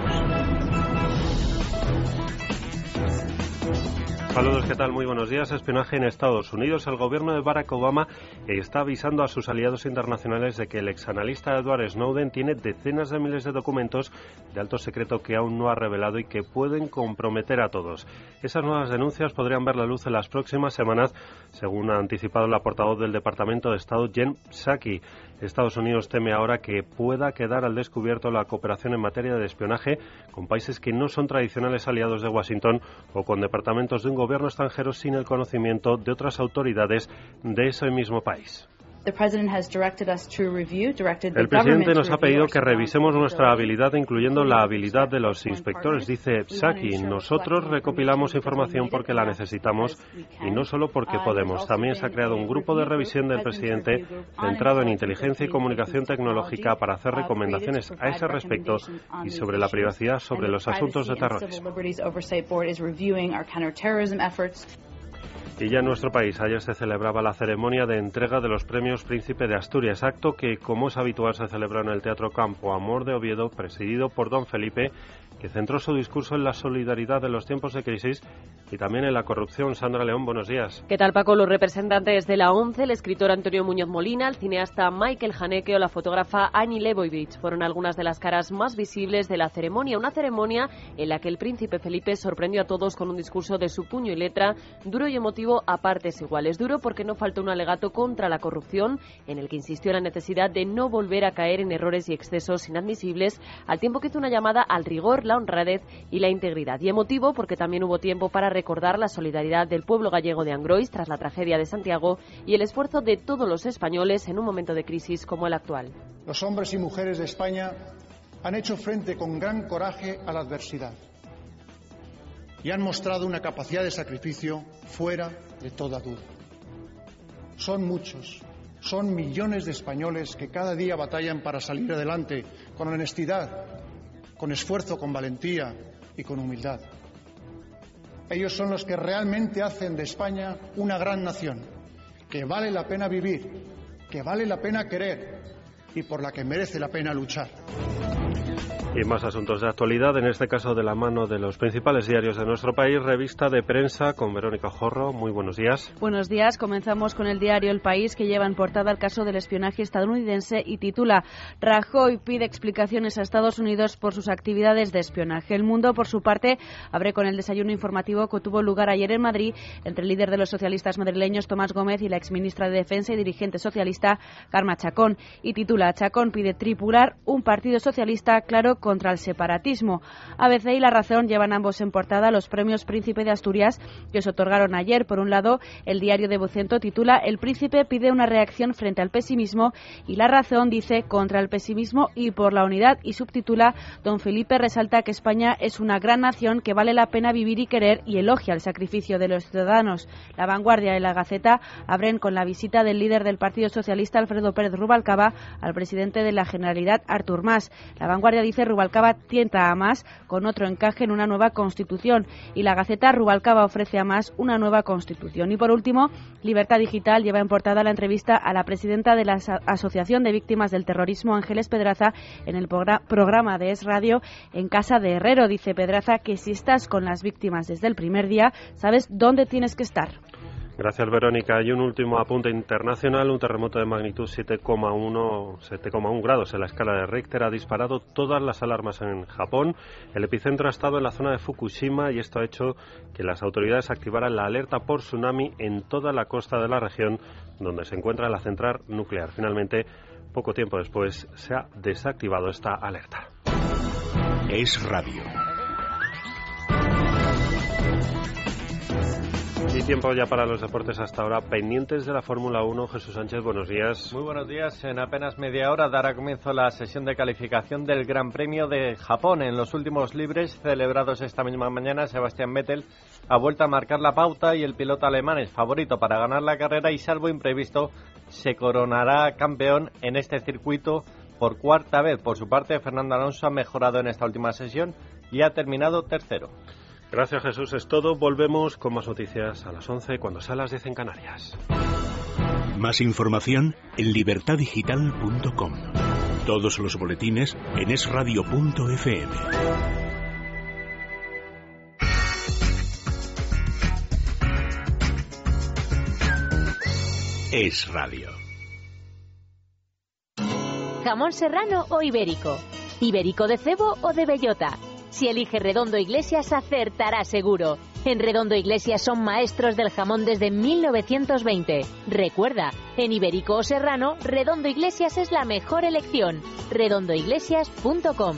Saludos, ¿qué tal? Muy buenos días. Espionaje en Estados Unidos. El gobierno de Barack Obama está avisando a sus aliados internacionales de que el exanalista Edward Snowden tiene decenas de miles de documentos de alto secreto que aún no ha revelado y que pueden comprometer a todos. Esas nuevas denuncias podrían ver la luz en las próximas semanas, según ha anticipado la portavoz del Departamento de Estado, Jen Psaki. Estados Unidos teme ahora que pueda quedar al descubierto la cooperación en materia de espionaje con países que no son tradicionales aliados de Washington o con departamentos de un gobierno extranjero sin el conocimiento de otras autoridades de ese mismo país. El presidente nos ha pedido que revisemos nuestra habilidad, incluyendo la habilidad de los inspectores, dice Psaki. Nosotros recopilamos información porque la necesitamos y no solo porque podemos. También se ha creado un grupo de revisión del presidente centrado en inteligencia y comunicación tecnológica para hacer recomendaciones a ese respecto y sobre la privacidad sobre los asuntos de terrorismo. Y ya en nuestro país, ayer se celebraba la ceremonia de entrega de los premios Príncipe de Asturias, acto que, como es habitual, se celebró en el Teatro Campo Amor de Oviedo, presidido por don Felipe, que centró su discurso en la solidaridad de los tiempos de crisis y también en la corrupción. Sandra León, buenos días. ¿Qué tal, Paco? Los representantes de la ONCE, el escritor Antonio Muñoz Molina, el cineasta Michael Haneke o la fotógrafa Annie Leibovitz fueron algunas de las caras más visibles de la ceremonia. Una ceremonia en la que el príncipe Felipe sorprendió a todos con un discurso de su puño y letra, duro y emotivo a partes iguales. Duro porque no faltó un alegato contra la corrupción, en el que insistió en la necesidad de no volver a caer en errores y excesos inadmisibles, al tiempo que hizo una llamada al rigor, la honradez y la integridad. Y emotivo porque también hubo tiempo para recordar la solidaridad del pueblo gallego de Angrois tras la tragedia de Santiago y el esfuerzo de todos los españoles en un momento de crisis como el actual. Los hombres y mujeres de España han hecho frente con gran coraje a la adversidad y han mostrado una capacidad de sacrificio fuera de toda duda. Son muchos, son millones de españoles que cada día batallan para salir adelante con honestidad, con esfuerzo, con valentía y con humildad. Ellos son los que realmente hacen de España una gran nación, que vale la pena vivir, que vale la pena querer y por la que merece la pena luchar. Y más asuntos de actualidad, en este caso de la mano de los principales diarios de nuestro país. Revista de prensa con Verónica Jorro. Muy buenos días. Buenos días. Comenzamos con el diario El País, que lleva en portada el caso del espionaje estadounidense y titula: Rajoy pide explicaciones a Estados Unidos por sus actividades de espionaje. El Mundo, por su parte, abre con el desayuno informativo que tuvo lugar ayer en Madrid entre el líder de los socialistas madrileños, Tomás Gómez, y la exministra de Defensa y dirigente socialista, Carme Chacón. Y titula: Chacón pide tripular un partido socialista claro contra el separatismo. A B C y La Razón llevan ambos en portada los premios Príncipe de Asturias que se otorgaron ayer. Por un lado, el diario de Vocento titula: El Príncipe pide una reacción frente al pesimismo, y La Razón dice: contra el pesimismo y por la unidad, y subtitula: Don Felipe resalta que España es una gran nación que vale la pena vivir y querer, y elogia el sacrificio de los ciudadanos. La Vanguardia y La Gaceta abren con la visita del líder del Partido Socialista, Alfredo Pérez Rubalcaba, al presidente de la Generalitat, Artur Mas. La Vanguardia dice: Rubalcaba tienta a Mas con otro encaje en una nueva Constitución, y La Gaceta: Rubalcaba ofrece a Mas una nueva Constitución. Y por último, Libertad Digital lleva en portada la entrevista a la presidenta de la Asociación de Víctimas del Terrorismo, Ángeles Pedraza, en el programa de Es Radio En Casa de Herrero. Dice Pedraza que si estás con las víctimas desde el primer día, sabes dónde tienes que estar. Gracias, Verónica. Y un último apunte internacional. Un terremoto de magnitud siete coma uno grados en la escala de Richter ha disparado todas las alarmas en Japón. El epicentro ha estado en la zona de Fukushima, y esto ha hecho que las autoridades activaran la alerta por tsunami en toda la costa de la región donde se encuentra la central nuclear. Finalmente, poco tiempo después, se ha desactivado esta alerta. Es Radio. Y tiempo ya para los deportes hasta ahora. Pendientes de la Fórmula uno, Jesús Sánchez, buenos días. Muy buenos días. En apenas media hora dará comienzo la sesión de calificación del Gran Premio de Japón. En los últimos libres celebrados esta misma mañana, Sebastián Vettel ha vuelto a marcar la pauta, y el piloto alemán es favorito para ganar la carrera, y salvo imprevisto se coronará campeón en este circuito por cuarta vez. Por su parte, Fernando Alonso ha mejorado en esta última sesión y ha terminado tercero. Gracias, Jesús. Es todo. Volvemos con más noticias a las once, cuando sean las diez en Canarias. Más información en libertad digital punto com. Todos los boletines en es radio punto efe eme. Es Radio. ¿Jamón serrano o ibérico? ¿Ibérico de cebo o de bellota? Si elige Redondo Iglesias, acertará seguro. En Redondo Iglesias son maestros del jamón desde mil novecientos veinte. Recuerda, en ibérico o serrano, Redondo Iglesias es la mejor elección. redondo iglesias punto com.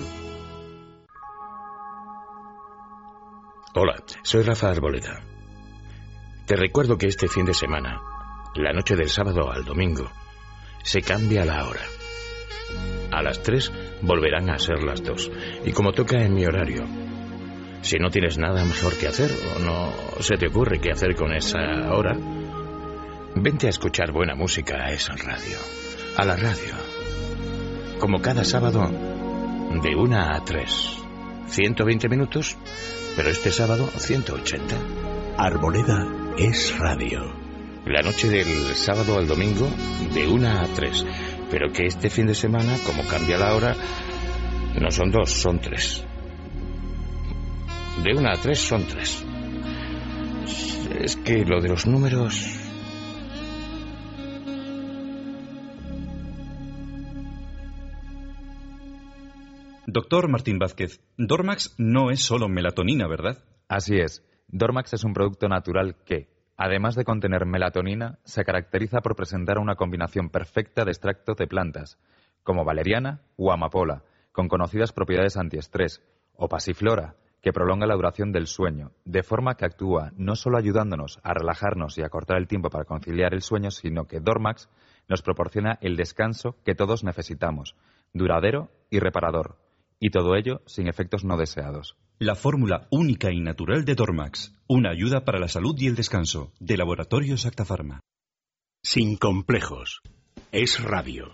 Hola, soy Rafa Arboleda. Te recuerdo que este fin de semana, la noche del sábado al domingo, se cambia la hora. A las tres volverán a ser las dos. Y como toca en mi horario, si no tienes nada mejor que hacer o no se te ocurre qué hacer con esa hora, vente a escuchar buena música a esa radio. A la radio. Como cada sábado, de una a tres. ciento veinte minutos, pero este sábado ciento ochenta. Arboleda es radio. La noche del sábado al domingo, de una a tres. Pero que este fin de semana, como cambia la hora, no son dos, son tres. De una a tres son tres. Es que lo de los números... Doctor Martín Vázquez, Dormax no es solo melatonina, ¿verdad? Así es. Dormax es un producto natural que, además de contener melatonina, se caracteriza por presentar una combinación perfecta de extractos de plantas, como valeriana o amapola, con conocidas propiedades antiestrés, o pasiflora, que prolonga la duración del sueño, de forma que actúa no solo ayudándonos a relajarnos y a cortar el tiempo para conciliar el sueño, sino que Dormax nos proporciona el descanso que todos necesitamos, duradero y reparador, y todo ello sin efectos no deseados. La fórmula única y natural de Dormax, una ayuda para la salud y el descanso, de Laboratorios Acta Pharma. Sin complejos. Es radio.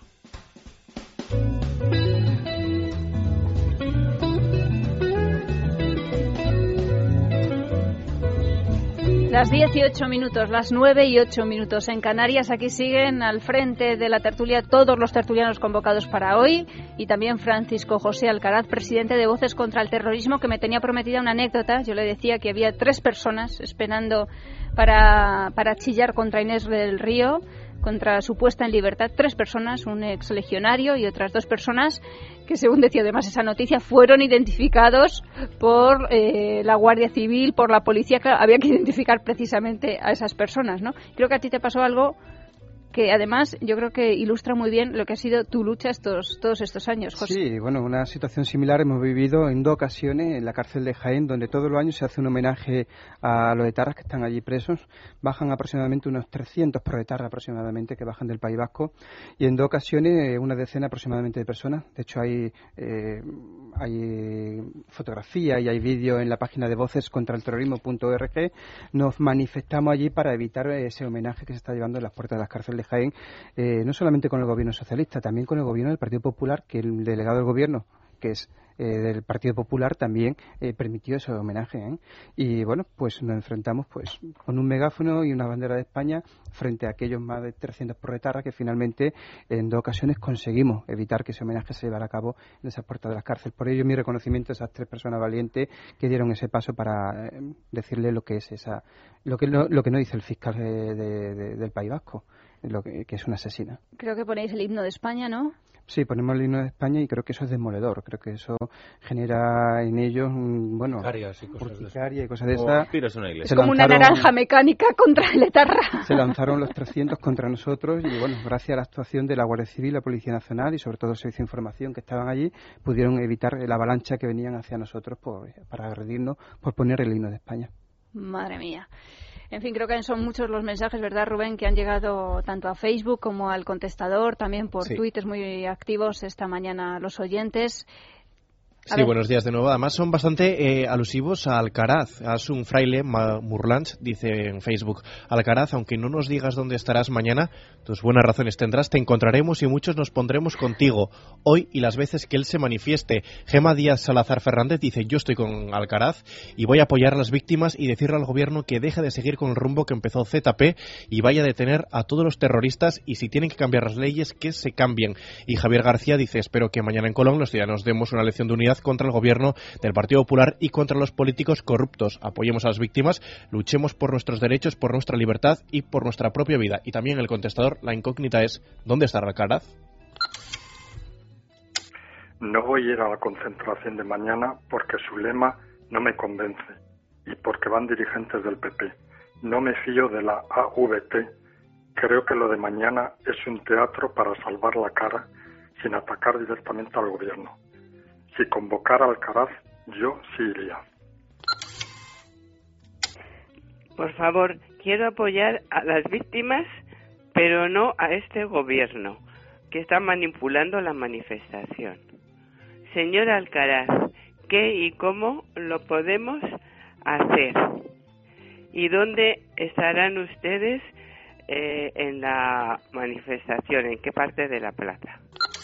Las diez y ocho minutos, las nueve y ocho minutos en Canarias. Aquí siguen al frente de la tertulia todos los tertulianos convocados para hoy y también Francisco José Alcaraz, presidente de Voces contra el Terrorismo, que me tenía prometida una anécdota. Yo le decía que había tres personas esperando para, para chillar contra Inés del Río, contra su puesta en libertad. Tres personas, un ex legionario y otras dos personas que, según decía además esa noticia, fueron identificados por eh, la Guardia Civil, por la policía. Claro, había que identificar precisamente a esas personas, ¿no? Creo que a ti te pasó algo que además yo creo que ilustra muy bien lo que ha sido tu lucha estos todos estos años, José. Sí, bueno, una situación similar hemos vivido en dos ocasiones en la cárcel de Jaén, donde todos los años se hace un homenaje a los etarras que están allí presos. Bajan aproximadamente unos trescientos proetarras aproximadamente que bajan del País Vasco, y en dos ocasiones una decena aproximadamente de personas. De hecho hay eh, hay fotografía y hay vídeo en la página de voces contra el terrorismo punto org. Nos manifestamos allí para evitar ese homenaje que se está llevando en las puertas de las cárceles de Jaén, eh, no solamente con el gobierno socialista, también con el gobierno del Partido Popular, que el delegado del gobierno, que es eh, del Partido Popular, también eh, permitió ese homenaje, ¿eh? Y bueno, pues nos enfrentamos pues con un megáfono y una bandera de España frente a aquellos más de trescientos proetarras que finalmente en dos ocasiones conseguimos evitar que ese homenaje se llevara a cabo en esas puertas de las cárceles. Por ello mi reconocimiento a esas tres personas valientes que dieron ese paso para eh, decirle lo que es esa, lo que no, lo que no dice el fiscal de, de, de, del País Vasco, lo que, que es una asesina. Creo que ponéis el himno de España, ¿no? Sí, ponemos el himno de España y creo que eso es demoledor. Creo que eso genera en ellos, bueno, urticarias y cosas urticaria de y cosas de esa. Es como una naranja mecánica contra el etarra. Se lanzaron los trescientos contra nosotros y, bueno, gracias a la actuación de la Guardia Civil, la Policía Nacional y sobre todo el Servicio de Información que estaban allí, pudieron evitar la avalancha que venían hacia nosotros por, para agredirnos por poner el himno de España. Madre mía. En fin, creo que son muchos los mensajes, ¿verdad, Rubén?, que han llegado tanto a Facebook como al contestador, también por sí. Twitter, muy activos esta mañana los oyentes. A sí, ver. Buenos días de nuevo. Además son bastante eh, alusivos a Alcaraz. Es un fraile, Murlanch, dice en Facebook: Alcaraz, aunque no nos digas dónde estarás mañana, tus buenas razones tendrás, te encontraremos y muchos nos pondremos contigo, hoy y las veces que él se manifieste. Gema Díaz Salazar Fernández dice: yo estoy con Alcaraz y voy a apoyar a las víctimas y decirle al gobierno que deje de seguir con el rumbo que empezó Z P y vaya a detener a todos los terroristas, y si tienen que cambiar las leyes, que se cambien. Y Javier García dice: espero que mañana en Colón los ciudadanos demos una lección de unidad contra el gobierno del Partido Popular y contra los políticos corruptos. Apoyemos a las víctimas, luchemos por nuestros derechos, por nuestra libertad y por nuestra propia vida. Y también el contestador, la incógnita es: ¿dónde está Alcaraz? No voy a ir a la concentración de mañana porque su lema no me convence y porque van dirigentes del P P. No me fío de la A V T. Creo que lo de mañana es un teatro para salvar la cara sin atacar directamente al gobierno. Si convocara a Alcaraz, yo sí iría. Por favor, quiero apoyar a las víctimas, pero no a este gobierno que está manipulando la manifestación. Señor Alcaraz, ¿qué y cómo lo podemos hacer? ¿Y dónde estarán ustedes eh, en la manifestación? ¿En qué parte de la plaza?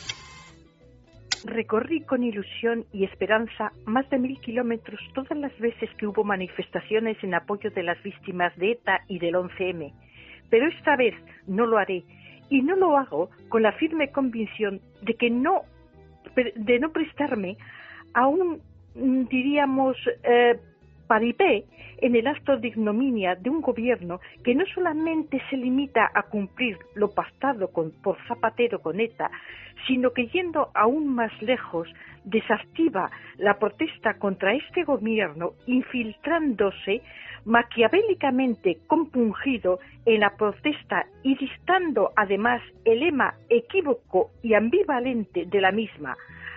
Recorrí con ilusión y esperanza más de mil kilómetros todas las veces que hubo manifestaciones en apoyo de las víctimas de ETA y del once eme, pero esta vez no lo haré, y no lo hago con la firme convicción de que no, de no prestarme a un, diríamos, eh, paripé en el acto de ignominia de un gobierno que no solamente se limita a cumplir lo pactado con, por Zapatero con ETA, sino que, yendo aún más lejos, desactiva la protesta contra este gobierno, infiltrándose maquiavélicamente compungido en la protesta y dictando además el lema equívoco y ambivalente de la misma.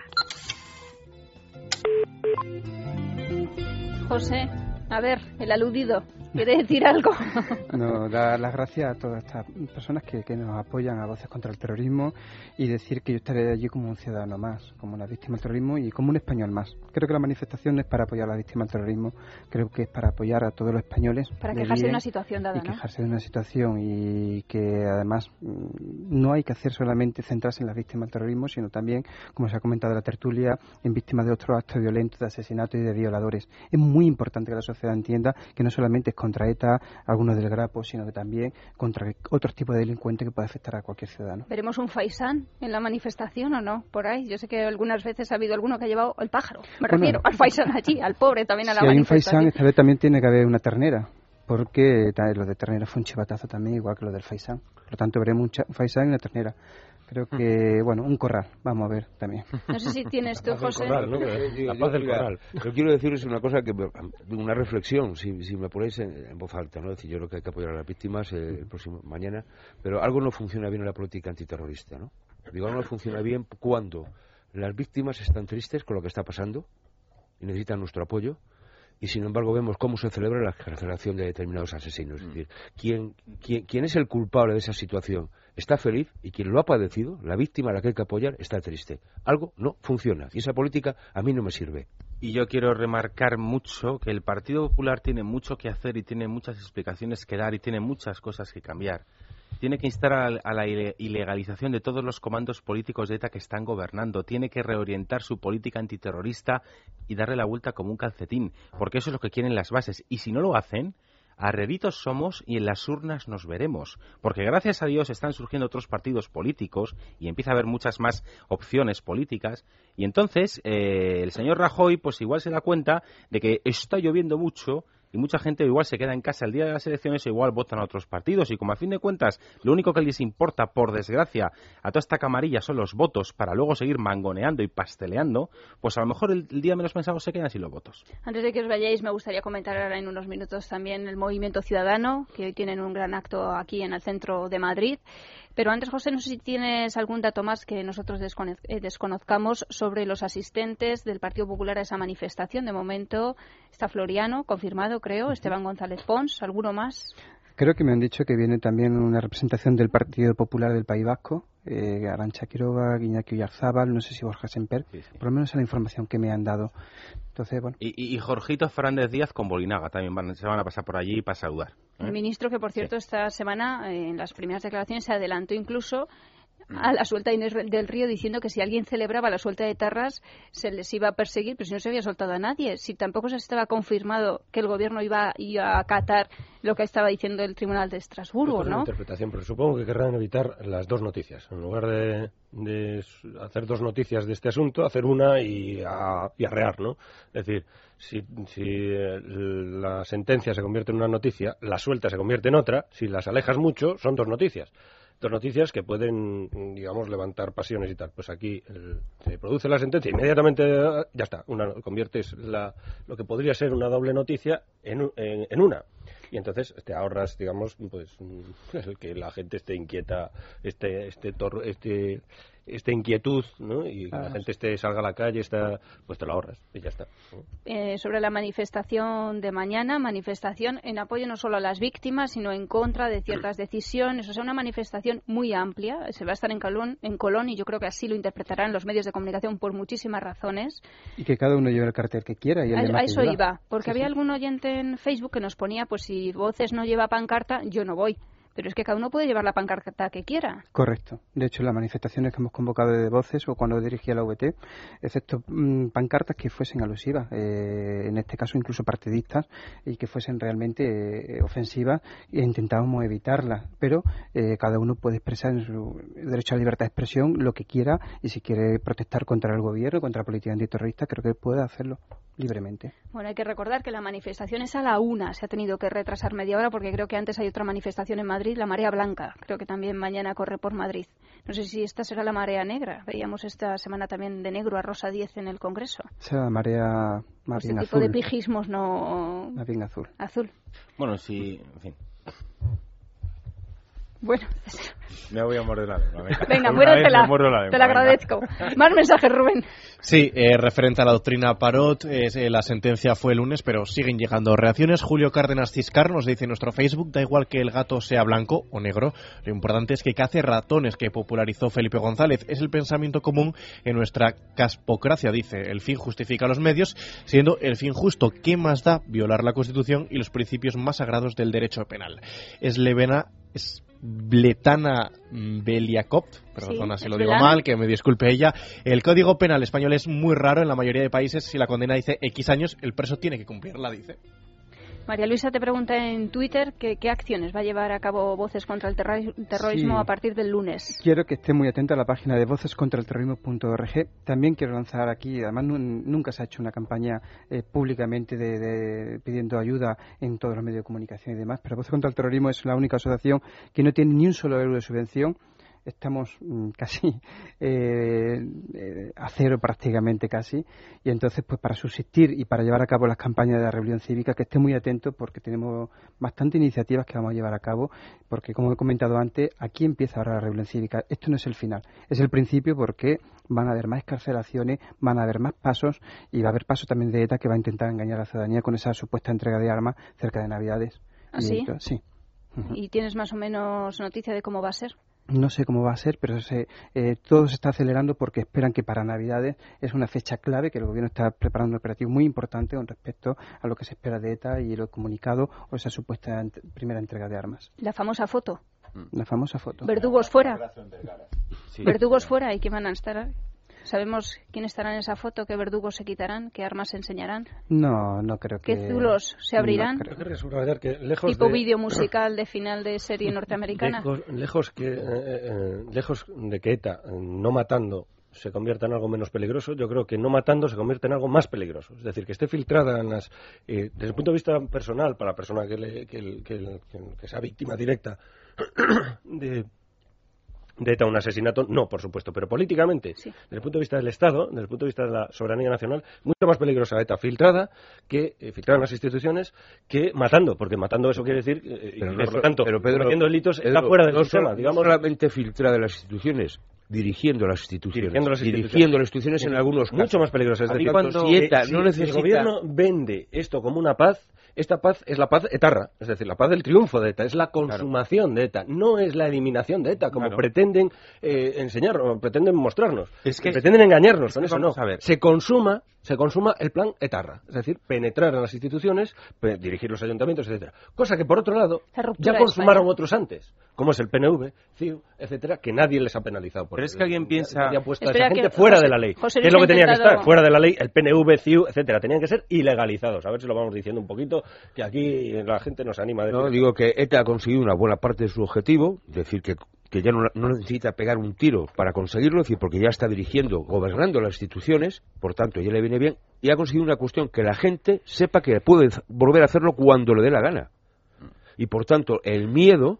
José, a ver, el aludido, ¿quiere decir algo? No, dar las gracias a todas estas personas que, que nos apoyan a Voces contra el Terrorismo y decir que yo estaré allí como un ciudadano más, como una víctima del terrorismo y como un español más. Creo que la manifestación no es para apoyar a las víctimas del terrorismo, creo que es para apoyar a todos los españoles. Para quejarse de una situación dada, y ¿no? quejarse de una situación y que además no hay que hacer solamente centrarse en las víctimas del terrorismo, sino también, como se ha comentado en la tertulia, en víctimas de otros actos violentos, de asesinatos y de violadores. Es muy importante que la sociedad entienda que no solamente es contra ETA, algunos del Grapo, sino que también contra otros tipos de delincuentes que puede afectar a cualquier ciudadano. ¿Veremos un faisán en la manifestación o no? Por ahí, yo sé que algunas veces ha habido alguno que ha llevado el pájaro, me bueno, refiero al faisán allí, al pobre también a la si manifestación. Si hay un faisán, esta vez también tiene que haber una ternera, porque lo de ternera fue un chivatazo también, igual que lo del faisán. Por lo tanto, veremos un faisán y una ternera. Creo que, bueno, un corral, vamos a ver también. No sé si tienes tú, José. Corral, ¿no? La paz del corral. Yo quiero decirles una cosa, que una reflexión, si, si me ponéis en, en voz alta, ¿no? Es decir, yo creo que hay que apoyar a las víctimas eh, el próximo mañana, pero algo no funciona bien en la política antiterrorista, ¿no? Digo, algo no funciona bien cuando las víctimas están tristes con lo que está pasando y necesitan nuestro apoyo, y sin embargo vemos cómo se celebra la excarcelación de determinados asesinos. Es decir, ¿quién, quién, quién es el culpable de esa situación está feliz, y quien lo ha padecido, la víctima a la que hay que apoyar, está triste. Algo no funciona, y esa política a mí no me sirve. Y yo quiero remarcar mucho que el Partido Popular tiene mucho que hacer y tiene muchas explicaciones que dar y tiene muchas cosas que cambiar. Tiene que instar a, a la ilegalización de todos los comandos políticos de ETA que están gobernando. Tiene que reorientar su política antiterrorista y darle la vuelta como un calcetín, porque eso es lo que quieren las bases. Y si no lo hacen, arreritos somos y en las urnas nos veremos, porque gracias a Dios están surgiendo otros partidos políticos y empieza a haber muchas más opciones políticas, y entonces eh, el señor Rajoy pues igual se da cuenta de que está lloviendo mucho y mucha gente igual se queda en casa el día de las elecciones e igual votan a otros partidos, y como a fin de cuentas lo único que les importa, por desgracia, a toda esta camarilla son los votos para luego seguir mangoneando y pasteleando, pues a lo mejor el, el día menos pensado se quedan sin los votos. Antes de que os vayáis, me gustaría comentar ahora en unos minutos también el Movimiento Ciudadano, que hoy tienen un gran acto aquí en el centro de Madrid. Pero antes, José, no sé si tienes algún dato más que nosotros desconozcamos sobre los asistentes del Partido Popular a esa manifestación. De momento está Floriano, confirmado, creo, Esteban González Pons, ¿alguno más? Creo que me han dicho que viene también una representación del Partido Popular del País Vasco, eh, Arantxa Quiroga, Iñaki Oyarzábal, no sé si Borja Semper, sí, sí. Por lo menos es la información que me han dado. Entonces, bueno. Y, y, y Jorgito Fernández Díaz con Bolinaga también van, se van a pasar por allí para saludar. ¿eh? El ministro que, por cierto, sí. esta semana, eh, en las primeras declaraciones, se adelantó incluso a la suelta de Inés del Río, diciendo que si alguien celebraba la suelta de etarras se les iba a perseguir, pero si no se había soltado a nadie, si tampoco se estaba confirmado que el gobierno iba, iba a acatar lo que estaba diciendo el Tribunal de Estrasburgo, Esto es ¿no? Una interpretación, pero supongo que querrán evitar las dos noticias. En lugar de, de hacer dos noticias de este asunto, hacer una y, a, y arrear, ¿no? Es decir, si, si la sentencia se convierte en una noticia, la suelta se convierte en otra, si las alejas mucho, son dos noticias. Dos noticias que pueden, digamos, levantar pasiones y tal. Pues aquí el, se produce la sentencia, inmediatamente ya está, una, conviertes la, lo que podría ser una doble noticia en, en, en una. Y entonces te ahorras, digamos, pues el que la gente esté inquieta, este, este, tor, este, esta inquietud, ¿no? Y que ah, la gente esté, salga a la calle, está, pues te lo ahorras y ya está. Eh, sobre la manifestación de mañana, manifestación en apoyo no solo a las víctimas, sino en contra de ciertas decisiones. O sea, una manifestación muy amplia. Se va a estar en Colón, en Colón y yo creo que así lo interpretarán los medios de comunicación por muchísimas razones. Y que cada uno lleve el cartel que quiera. Y el a, a eso que iba, porque sí, había sí. algún oyente en Facebook que nos ponía, pues si Voces no lleva pancarta, yo no voy. Pero es que cada uno puede llevar la pancarta que quiera. Correcto. De hecho, las manifestaciones que hemos convocado de Voces o cuando dirigía la U V T, excepto mmm, pancartas que fuesen alusivas, eh, en este caso incluso partidistas, y que fuesen realmente eh, ofensivas, e intentábamos evitarlas. Pero eh, cada uno puede expresar en su derecho a la libertad de expresión lo que quiera, y si quiere protestar contra el gobierno, contra la política antiterrorista, creo que puede hacerlo libremente. Bueno, hay que recordar que la manifestación es a la una. Se ha tenido que retrasar media hora porque creo que antes hay otra manifestación en Madrid, la Marea Blanca. Creo que también mañana corre por Madrid. No sé si esta será la Marea Negra. Veíamos esta semana también de negro a Rosa Díez en el Congreso. Será la Marea más bien azul. Este tipo de pijismos no... Más bien azul. Azul. Bueno, sí, en fin. Bueno, me voy a morder la lengua. Venga, muérdetela. Te lo agradezco. Más mensajes, Rubén. Sí, eh, referente a la doctrina Parot, eh, la sentencia fue el lunes, pero siguen llegando reacciones. Julio Cárdenas Ciscar nos dice en nuestro Facebook, da igual que el gato sea blanco o negro, lo importante es que cace ratones, que popularizó Felipe González. Es el pensamiento común en nuestra caspocracia, dice. El fin justifica los medios, siendo el fin justo. ¿Qué más da violar la Constitución y los principios más sagrados del derecho penal? Es Levena... Es Bletana Beliakov, perdona sí, si lo digo mal, que me disculpe ella. El Código Penal español es muy raro en la mayoría de países. Si la condena dice X años, el preso tiene que cumplirla, dice. María Luisa te pregunta en Twitter que, qué acciones va a llevar a cabo Voces contra el terror- Terrorismo Sí. a partir del lunes. Quiero que esté muy atento a la página de voces contra el terrorismo punto org. También quiero lanzar aquí, además nun- nunca se ha hecho una campaña eh, públicamente de, de- pidiendo ayuda en todos los medios de comunicación y demás, pero Voces contra el Terrorismo es la única asociación que no tiene ni un solo euro de subvención. Estamos mm, casi eh, eh, a cero prácticamente casi, y entonces pues para subsistir y para llevar a cabo las campañas de la rebelión cívica, que esté muy atento porque tenemos bastantes iniciativas que vamos a llevar a cabo, porque como he comentado antes, aquí empieza ahora la rebelión cívica. Esto no es el final, es el principio, porque van a haber más excarcelaciones, van a haber más pasos, y va a haber paso también de ETA, que va a intentar engañar a la ciudadanía con esa supuesta entrega de armas cerca de Navidades. ¿Ah, Y sí? entonces- sí. ¿Y tienes más o menos noticia de cómo va a ser? No sé cómo va a ser, pero se, eh, todo se está acelerando porque esperan que para Navidades es una fecha clave, que el gobierno está preparando un operativo muy importante con respecto a lo que se espera de ETA y el comunicado o esa supuesta ent- primera entrega de armas. La famosa foto. La famosa foto. Verdugos fuera. Sí. Verdugos fuera. ¿Y qué van a estar? ¿Sabemos quién estará en esa foto? ¿Qué verdugos se quitarán? ¿Qué armas se enseñarán? No, no creo que... ¿Qué zulos se abrirán? No creo. Yo querría subrayar que lejos ¿Tipo de... vídeo musical de final de serie norteamericana? Lejos, lejos que, eh, eh, lejos de que ETA, eh, no matando, se convierta en algo menos peligroso, yo creo que no matando se convierte en algo más peligroso. Es decir, que esté filtrada en las, eh, desde el punto de vista personal, para la persona que, le, que, el- que, el- que- que sea víctima directa de, de ETA un asesinato, no, por supuesto, pero políticamente, desde el punto de vista del Estado, desde el punto de vista de la soberanía nacional, mucho más peligrosa ETA filtrada, que eh, filtrada en las instituciones, que matando, porque matando eso quiere decir, eh, Pero y no por lo so- tanto, pero Pedro, cometiendo delitos, está Pedro, fuera del no sistema, so- digamos. no solamente filtrada de las instituciones, dirigiendo las instituciones, Dirigiendo las instituciones. dirigiendo las instituciones en algunos casos. Mucho más peligroso. Es Por decir, tanto, cuando si ETA eh, no si necesita... el gobierno vende esto como una paz, esta paz es la paz etarra, es decir, la paz del triunfo de ETA, es la consumación de ETA, no es la eliminación de ETA, como Claro. pretenden eh, enseñar o pretenden mostrarnos. Es que- pretenden engañarnos es con que eso, vamos no. a ver. Se consuma, se consuma el plan etarra, es decir, penetrar en las instituciones, pe- dirigir los ayuntamientos, etcétera. Cosa que, por otro lado, La ruptura ya de consumaron España. otros antes, como es el P N V, C I U, etcétera, que nadie les ha penalizado por Pero es ello. que alguien piensa- Nadie ha puesto a Espera esa gente que fuera José- de la ley. José ¿Qué es Luis lo que ha tenía que intentado- estar? Fuera de la ley, el P N V, C I U, etcétera. Tenían que ser ilegalizados. A ver si lo vamos diciendo un poquito, que aquí la gente nos anima a decir. No, digo que ETA ha conseguido una buena parte de su objetivo, es decir, que, que ya no, no necesita pegar un tiro para conseguirlo, es decir, porque ya está dirigiendo, gobernando las instituciones, por tanto, ya le viene bien, y ha conseguido una cuestión, que la gente sepa que puede volver a hacerlo cuando le dé la gana. Y por tanto, el miedo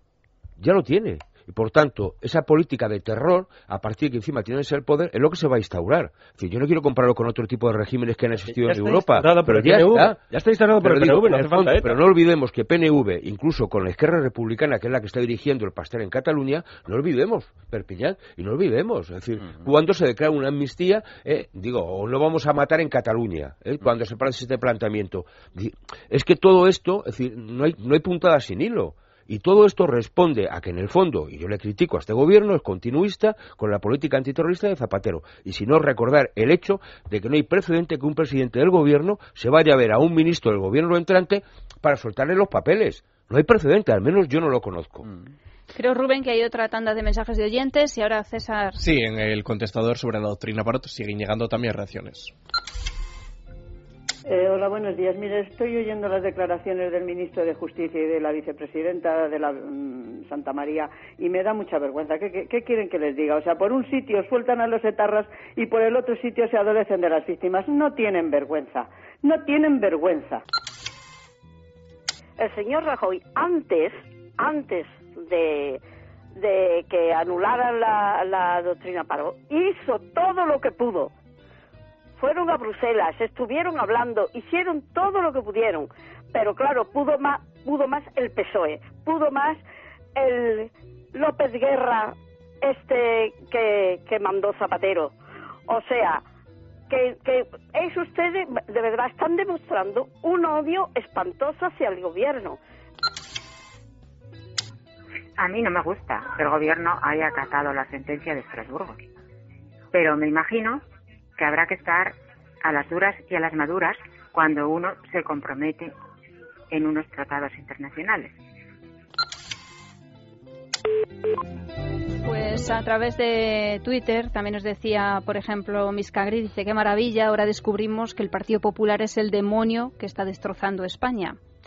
ya lo tiene. Y por tanto, esa política de terror, a partir de que encima tienes el poder, es lo que se va a instaurar. Es decir, yo no quiero compararlo con otro tipo de regímenes que han existido Ya en está Europa, instaurada por pero el ya P N V. está. Ya está instalado por Pero el P N V, digo, no en hace el fondo, falta ETA. pero no olvidemos que P N V, incluso con la Esquerra Republicana, que es la que está dirigiendo el pastel en Cataluña, no olvidemos Perpiñán, y no olvidemos. Es decir, cuando se declara una amnistía, eh, digo, o no vamos a matar en Cataluña, eh, cuando se hace este planteamiento. Di- Es que todo esto, es decir, no hay, no hay puntada sin hilo. Y todo esto responde a que, en el fondo, y yo le critico a este gobierno, es continuista con la política antiterrorista de Zapatero. Y si no, recordar el hecho de que no hay precedente que un presidente del gobierno se vaya a ver a un ministro del gobierno entrante para soltarle los papeles. No hay precedente, al menos yo no lo conozco. Creo, Rubén, que hay otra tanda de mensajes de oyentes y ahora César. Sí, en el contestador sobre la doctrina Parot siguen llegando también reacciones. Eh, hola, buenos días. Mire, estoy oyendo las declaraciones del ministro de Justicia y de la vicepresidenta de la mm, Santa María y me da mucha vergüenza. ¿Qué, qué, qué quieren que les diga? O sea, por un sitio sueltan a los etarras y por el otro sitio se adolecen de las víctimas. No tienen vergüenza. No tienen vergüenza. El señor Rajoy, antes, antes de, de que anularan la, la doctrina Parot, hizo todo lo que pudo. Fueron a Bruselas, estuvieron hablando, hicieron todo lo que pudieron, pero claro, pudo más, pudo más el P S O E, pudo más el López Guerra este que, que mandó Zapatero. O sea, que, que es ustedes, de verdad, están demostrando un odio espantoso hacia el gobierno. A mí no me gusta que el gobierno haya acatado la sentencia de Estrasburgo, pero me imagino que habrá que estar a las duras y a las maduras cuando uno se compromete en unos tratados internacionales. Pues a través de Twitter también nos decía, por ejemplo, Miscagri, dice, qué maravilla, ahora descubrimos que el Partido Popular es el demonio que está destrozando España.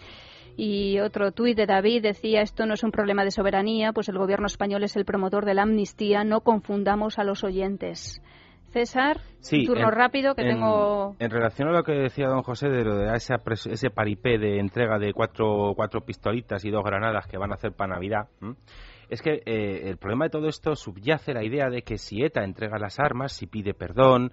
Y otro tuit de David decía, esto no es un problema de soberanía, pues el gobierno español es el promotor de la amnistía, no confundamos a los oyentes. César, sí, un turno en, rápido que en, tengo... En relación a lo que decía don José de, lo de ese, ese paripé de entrega de cuatro, cuatro pistolitas y dos granadas que van a hacer para Navidad, ¿m? es que eh, el problema de todo esto subyace la idea de que si ETA entrega las armas, si pide perdón,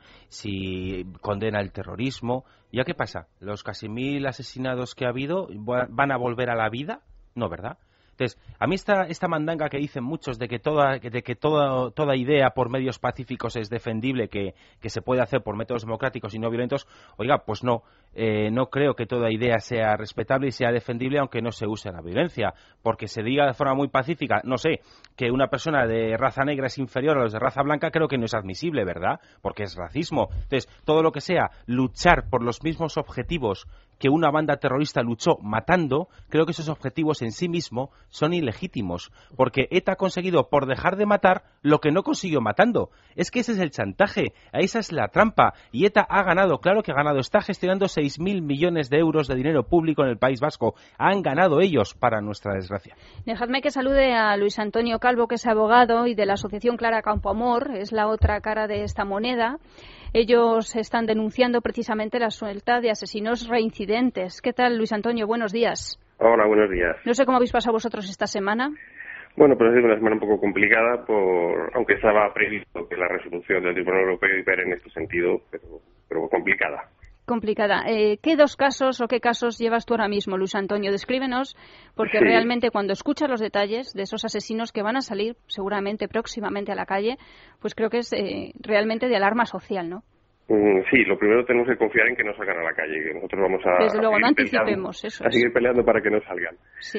si condena el terrorismo, ¿ya qué pasa? ¿Los casi mil asesinados que ha habido van a volver a la vida? No, ¿verdad? Entonces, a mí esta, esta mandanga que dicen muchos de que toda de que toda, toda idea por medios pacíficos es defendible, que, que se puede hacer por métodos democráticos y no violentos, oiga, pues no, eh, no creo que toda idea sea respetable y sea defendible aunque no se use la violencia, porque se diga de forma muy pacífica, no sé, que una persona de raza negra es inferior a los de raza blanca, creo que no es admisible, ¿verdad? Porque es racismo. Entonces, todo lo que sea luchar por los mismos objetivos que una banda terrorista luchó matando, creo que esos objetivos en sí mismos son ilegítimos, porque ETA ha conseguido por dejar de matar lo que no consiguió matando. Es que ese es el chantaje, esa es la trampa, y ETA ha ganado, claro que ha ganado, está gestionando seis mil millones de euros de dinero público en el País Vasco, han ganado ellos, para nuestra desgracia. Dejadme que salude a Luis Antonio Calvo, que es abogado y de la asociación Clara Campoamor, es la otra cara de esta moneda. Ellos están denunciando precisamente la suelta de asesinos reincidentes. ¿Qué tal, Luis Antonio? Buenos días. Hola, buenos días. No sé cómo habéis pasado vosotros esta semana. Bueno, pues ha sido una semana un poco complicada, por aunque estaba previsto que la resolución del Tribunal Europeo iba en este sentido, pero, pero complicada. Complicada. Eh, ¿Qué dos casos o qué casos llevas tú ahora mismo, Luis Antonio? Descríbenos, porque sí. realmente cuando escuchas los detalles de esos asesinos que van a salir seguramente próximamente a la calle, pues creo que es eh, realmente de alarma social, ¿no? Mm, sí, lo primero tenemos que confiar en que no salgan a la calle, que nosotros vamos a, Desde luego, a, no seguir, anticipemos, peleando, eso a es. seguir peleando para que no salgan. Sí.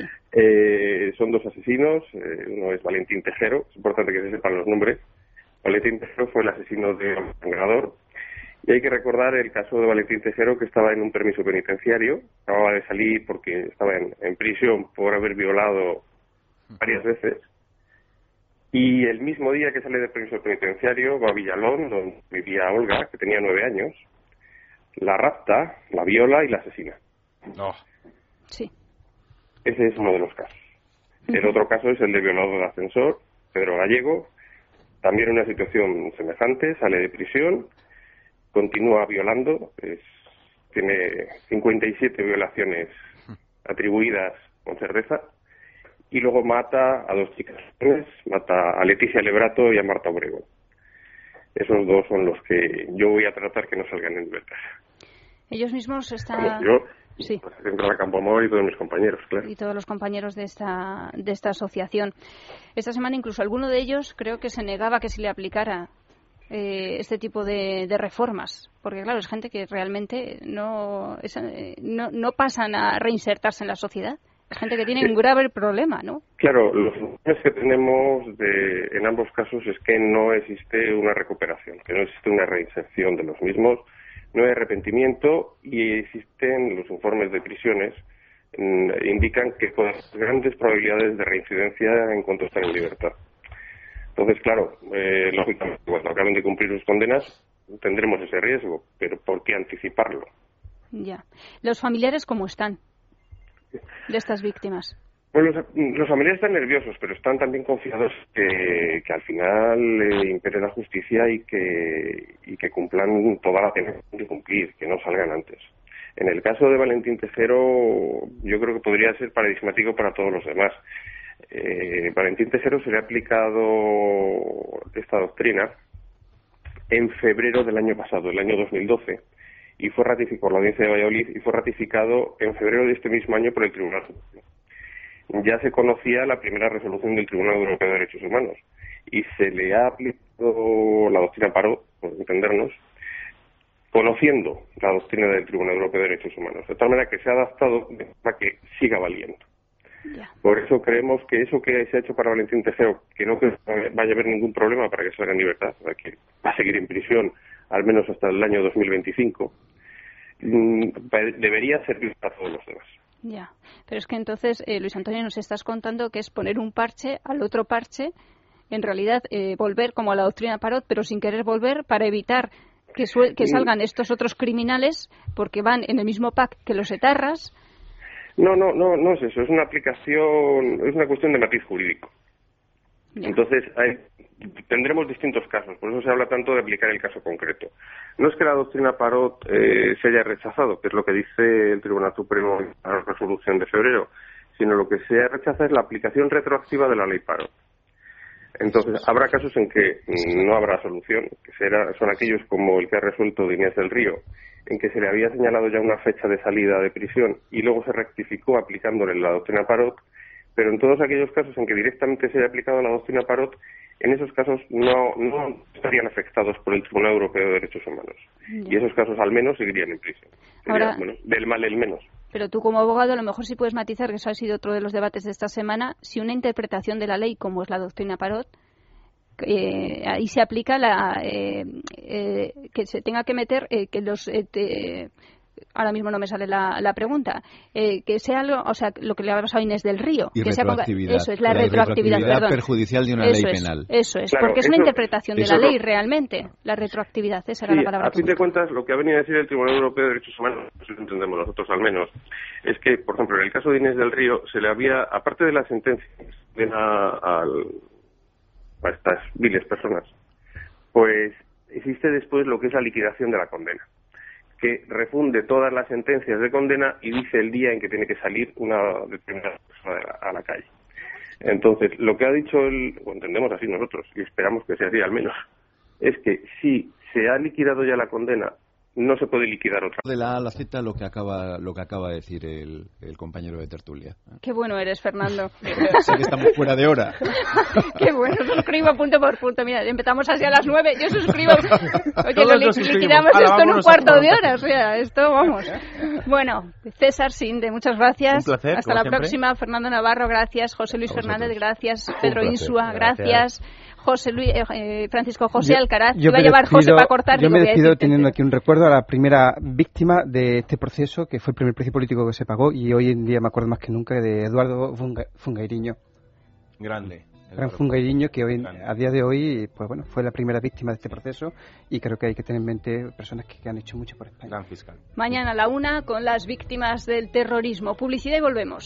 Eh, son dos asesinos, eh, uno es Valentín Tejero, es importante que se sepan los nombres. Valentín Tejero fue el asesino de Sangrador. Y hay que recordar el caso de Valentín Tejero, que estaba en un permiso penitenciario, acababa de salir porque estaba en, en prisión por haber violado varias veces. Y el mismo día que sale del permiso penitenciario va a Villalón, donde vivía Olga, que tenía nueve años, la rapta, la viola y la asesina. No. Sí. Ese es uno de los casos. El otro caso es el de violado de ascensor, Pedro Gallego, también una situación semejante, sale de prisión, continúa violando, es, tiene cincuenta y siete violaciones atribuidas con cerveza, y luego mata a dos chicas, mata a Leticia Lebrato y a Marta Obregón. Esos dos son los que yo voy a tratar que no salgan en libertad. Ellos mismos están... Vamos, yo, sí. pues, dentro de Campoamor y todos mis compañeros, claro. Y todos los compañeros de esta, de esta asociación. Esta semana incluso alguno de ellos creo que se negaba que se le aplicara eh, este tipo de, de reformas. Porque claro, es gente que realmente no, es, eh, no, no pasan a reinsertarse en la sociedad. Es gente que tiene un grave problema, ¿no? Claro, los problemas que tenemos de, en ambos casos es que no existe una recuperación, que no existe una reinserción de los mismos, no hay arrepentimiento y existen los informes de prisiones, mmm, indican que con grandes probabilidades de reincidencia en cuanto están en libertad. Entonces, claro, eh, lógicamente, cuando acaben de cumplir sus condenas, tendremos ese riesgo, pero ¿por qué anticiparlo? Ya. ¿Los familiares cómo están de estas víctimas? Pues los, los familiares están nerviosos, pero están también confiados que, que al final eh, impere la justicia y que, y que cumplan toda la pena que cumplir, que no salgan antes. En el caso de Valentín Tejero, yo creo que podría ser paradigmático para todos los demás. Eh, Valentín Tejero se le ha aplicado esta doctrina en febrero del año pasado, el año dos mil doce, y fue ratificado por la Audiencia de Valladolid y fue ratificado en febrero de este mismo año por el Tribunal Supremo. Ya se conocía la primera resolución del Tribunal Europeo de Derechos Humanos y se le ha aplicado la doctrina Parot, por entendernos, conociendo la doctrina del Tribunal Europeo de Derechos Humanos, de tal manera que se ha adaptado para que siga valiendo. Ya. Por eso creemos que eso que se ha hecho para Valentín Tejero, que no que vaya a haber ningún problema para que salga en libertad, que va a seguir en prisión al menos hasta el año dos mil veinticinco, debería servir para todos los demás. Ya, pero es que entonces, eh, Luis Antonio, nos estás contando que es poner un parche al otro parche, en realidad eh, volver como a la doctrina Parot, pero sin querer volver para evitar que, que salgan estos otros criminales porque van en el mismo pack que los etarras. No, no, no, no es eso. Es una aplicación, es una cuestión de matiz jurídico. Entonces, hay, tendremos distintos casos, por eso se habla tanto de aplicar el caso concreto. No es que la doctrina Parot eh, se haya rechazado, que es lo que dice el Tribunal Supremo en la resolución de febrero, sino lo que se ha rechazado es la aplicación retroactiva de la ley Parot. Entonces, habrá casos en que no habrá solución, que será, son aquellos como el que ha resuelto Inés del Río, en que se le había señalado ya una fecha de salida de prisión y luego se rectificó aplicándole la doctrina Parot, pero en todos aquellos casos en que directamente se haya aplicado la doctrina Parot, en esos casos no, no estarían afectados por el Tribunal Europeo de Derechos Humanos. Y esos casos al menos seguirían en prisión. Sería, Ahora, bueno, del mal el menos. Pero tú como abogado a lo mejor sí puedes matizar, que eso ha sido otro de los debates de esta semana, si una interpretación de la ley como es la doctrina Parot, eh, ahí se aplica la eh, eh, que se tenga que meter eh, que los eh, te, ahora mismo no me sale la, la pregunta, eh, que sea algo, o sea, lo que le ha pasado a Inés del Río, y que retroactividad, sea, eso es la, la retroactividad, perdón, perjudicial de una eso ley es, penal. Eso es, claro, porque es eso, una interpretación de la ley no, realmente, la retroactividad, esa sí, era la palabra. A fin de cuentas, lo que ha venido a decir el Tribunal Europeo de Derechos Humanos, eso lo entendemos nosotros al menos, es que, por ejemplo, en el caso de Inés del Río, se le había, aparte de la sentencia a, a estas viles personas, pues existe después lo que es la liquidación de la condena, que refunde todas las sentencias de condena y dice el día en que tiene que salir una determinada persona a la calle. Entonces, lo que ha dicho el, o entendemos así nosotros, y esperamos que sea así al menos, es que si se ha liquidado ya la condena, no se puede liquidar otra. De la A a la Z lo que acaba, lo que acaba de decir el, el compañero de tertulia. Qué bueno eres, Fernando. Sé que estamos fuera de hora. Qué bueno, suscribo punto por punto. Mira, empezamos así a las nueve, yo suscribo. Oye, lo li liquidamos Ahora, esto en un cuarto de hora, o sea, esto vamos. Bueno, César Sinde, muchas gracias. Un placer. Hasta la siempre. próxima. Fernando Navarro, gracias. José Luis Fernández, gracias. Pedro placer. Insua, gracias. Gracias. José Luis, eh, Francisco José yo, Alcaraz, yo iba a llevar despido, José para cortar. Yo digo, me despido decirte, teniendo aquí un recuerdo a la primera víctima de este proceso, que fue el primer precio político que se pagó, y hoy en día me acuerdo más que nunca de Eduardo Funga, Fungairiño. Grande. Gran Fungairiño, que hoy, a día de hoy, pues bueno, fue la primera víctima de este proceso, y creo que hay que tener en mente personas que, que han hecho mucho por España. Gran fiscal. Mañana a la una con las víctimas del terrorismo. Publicidad y volvemos.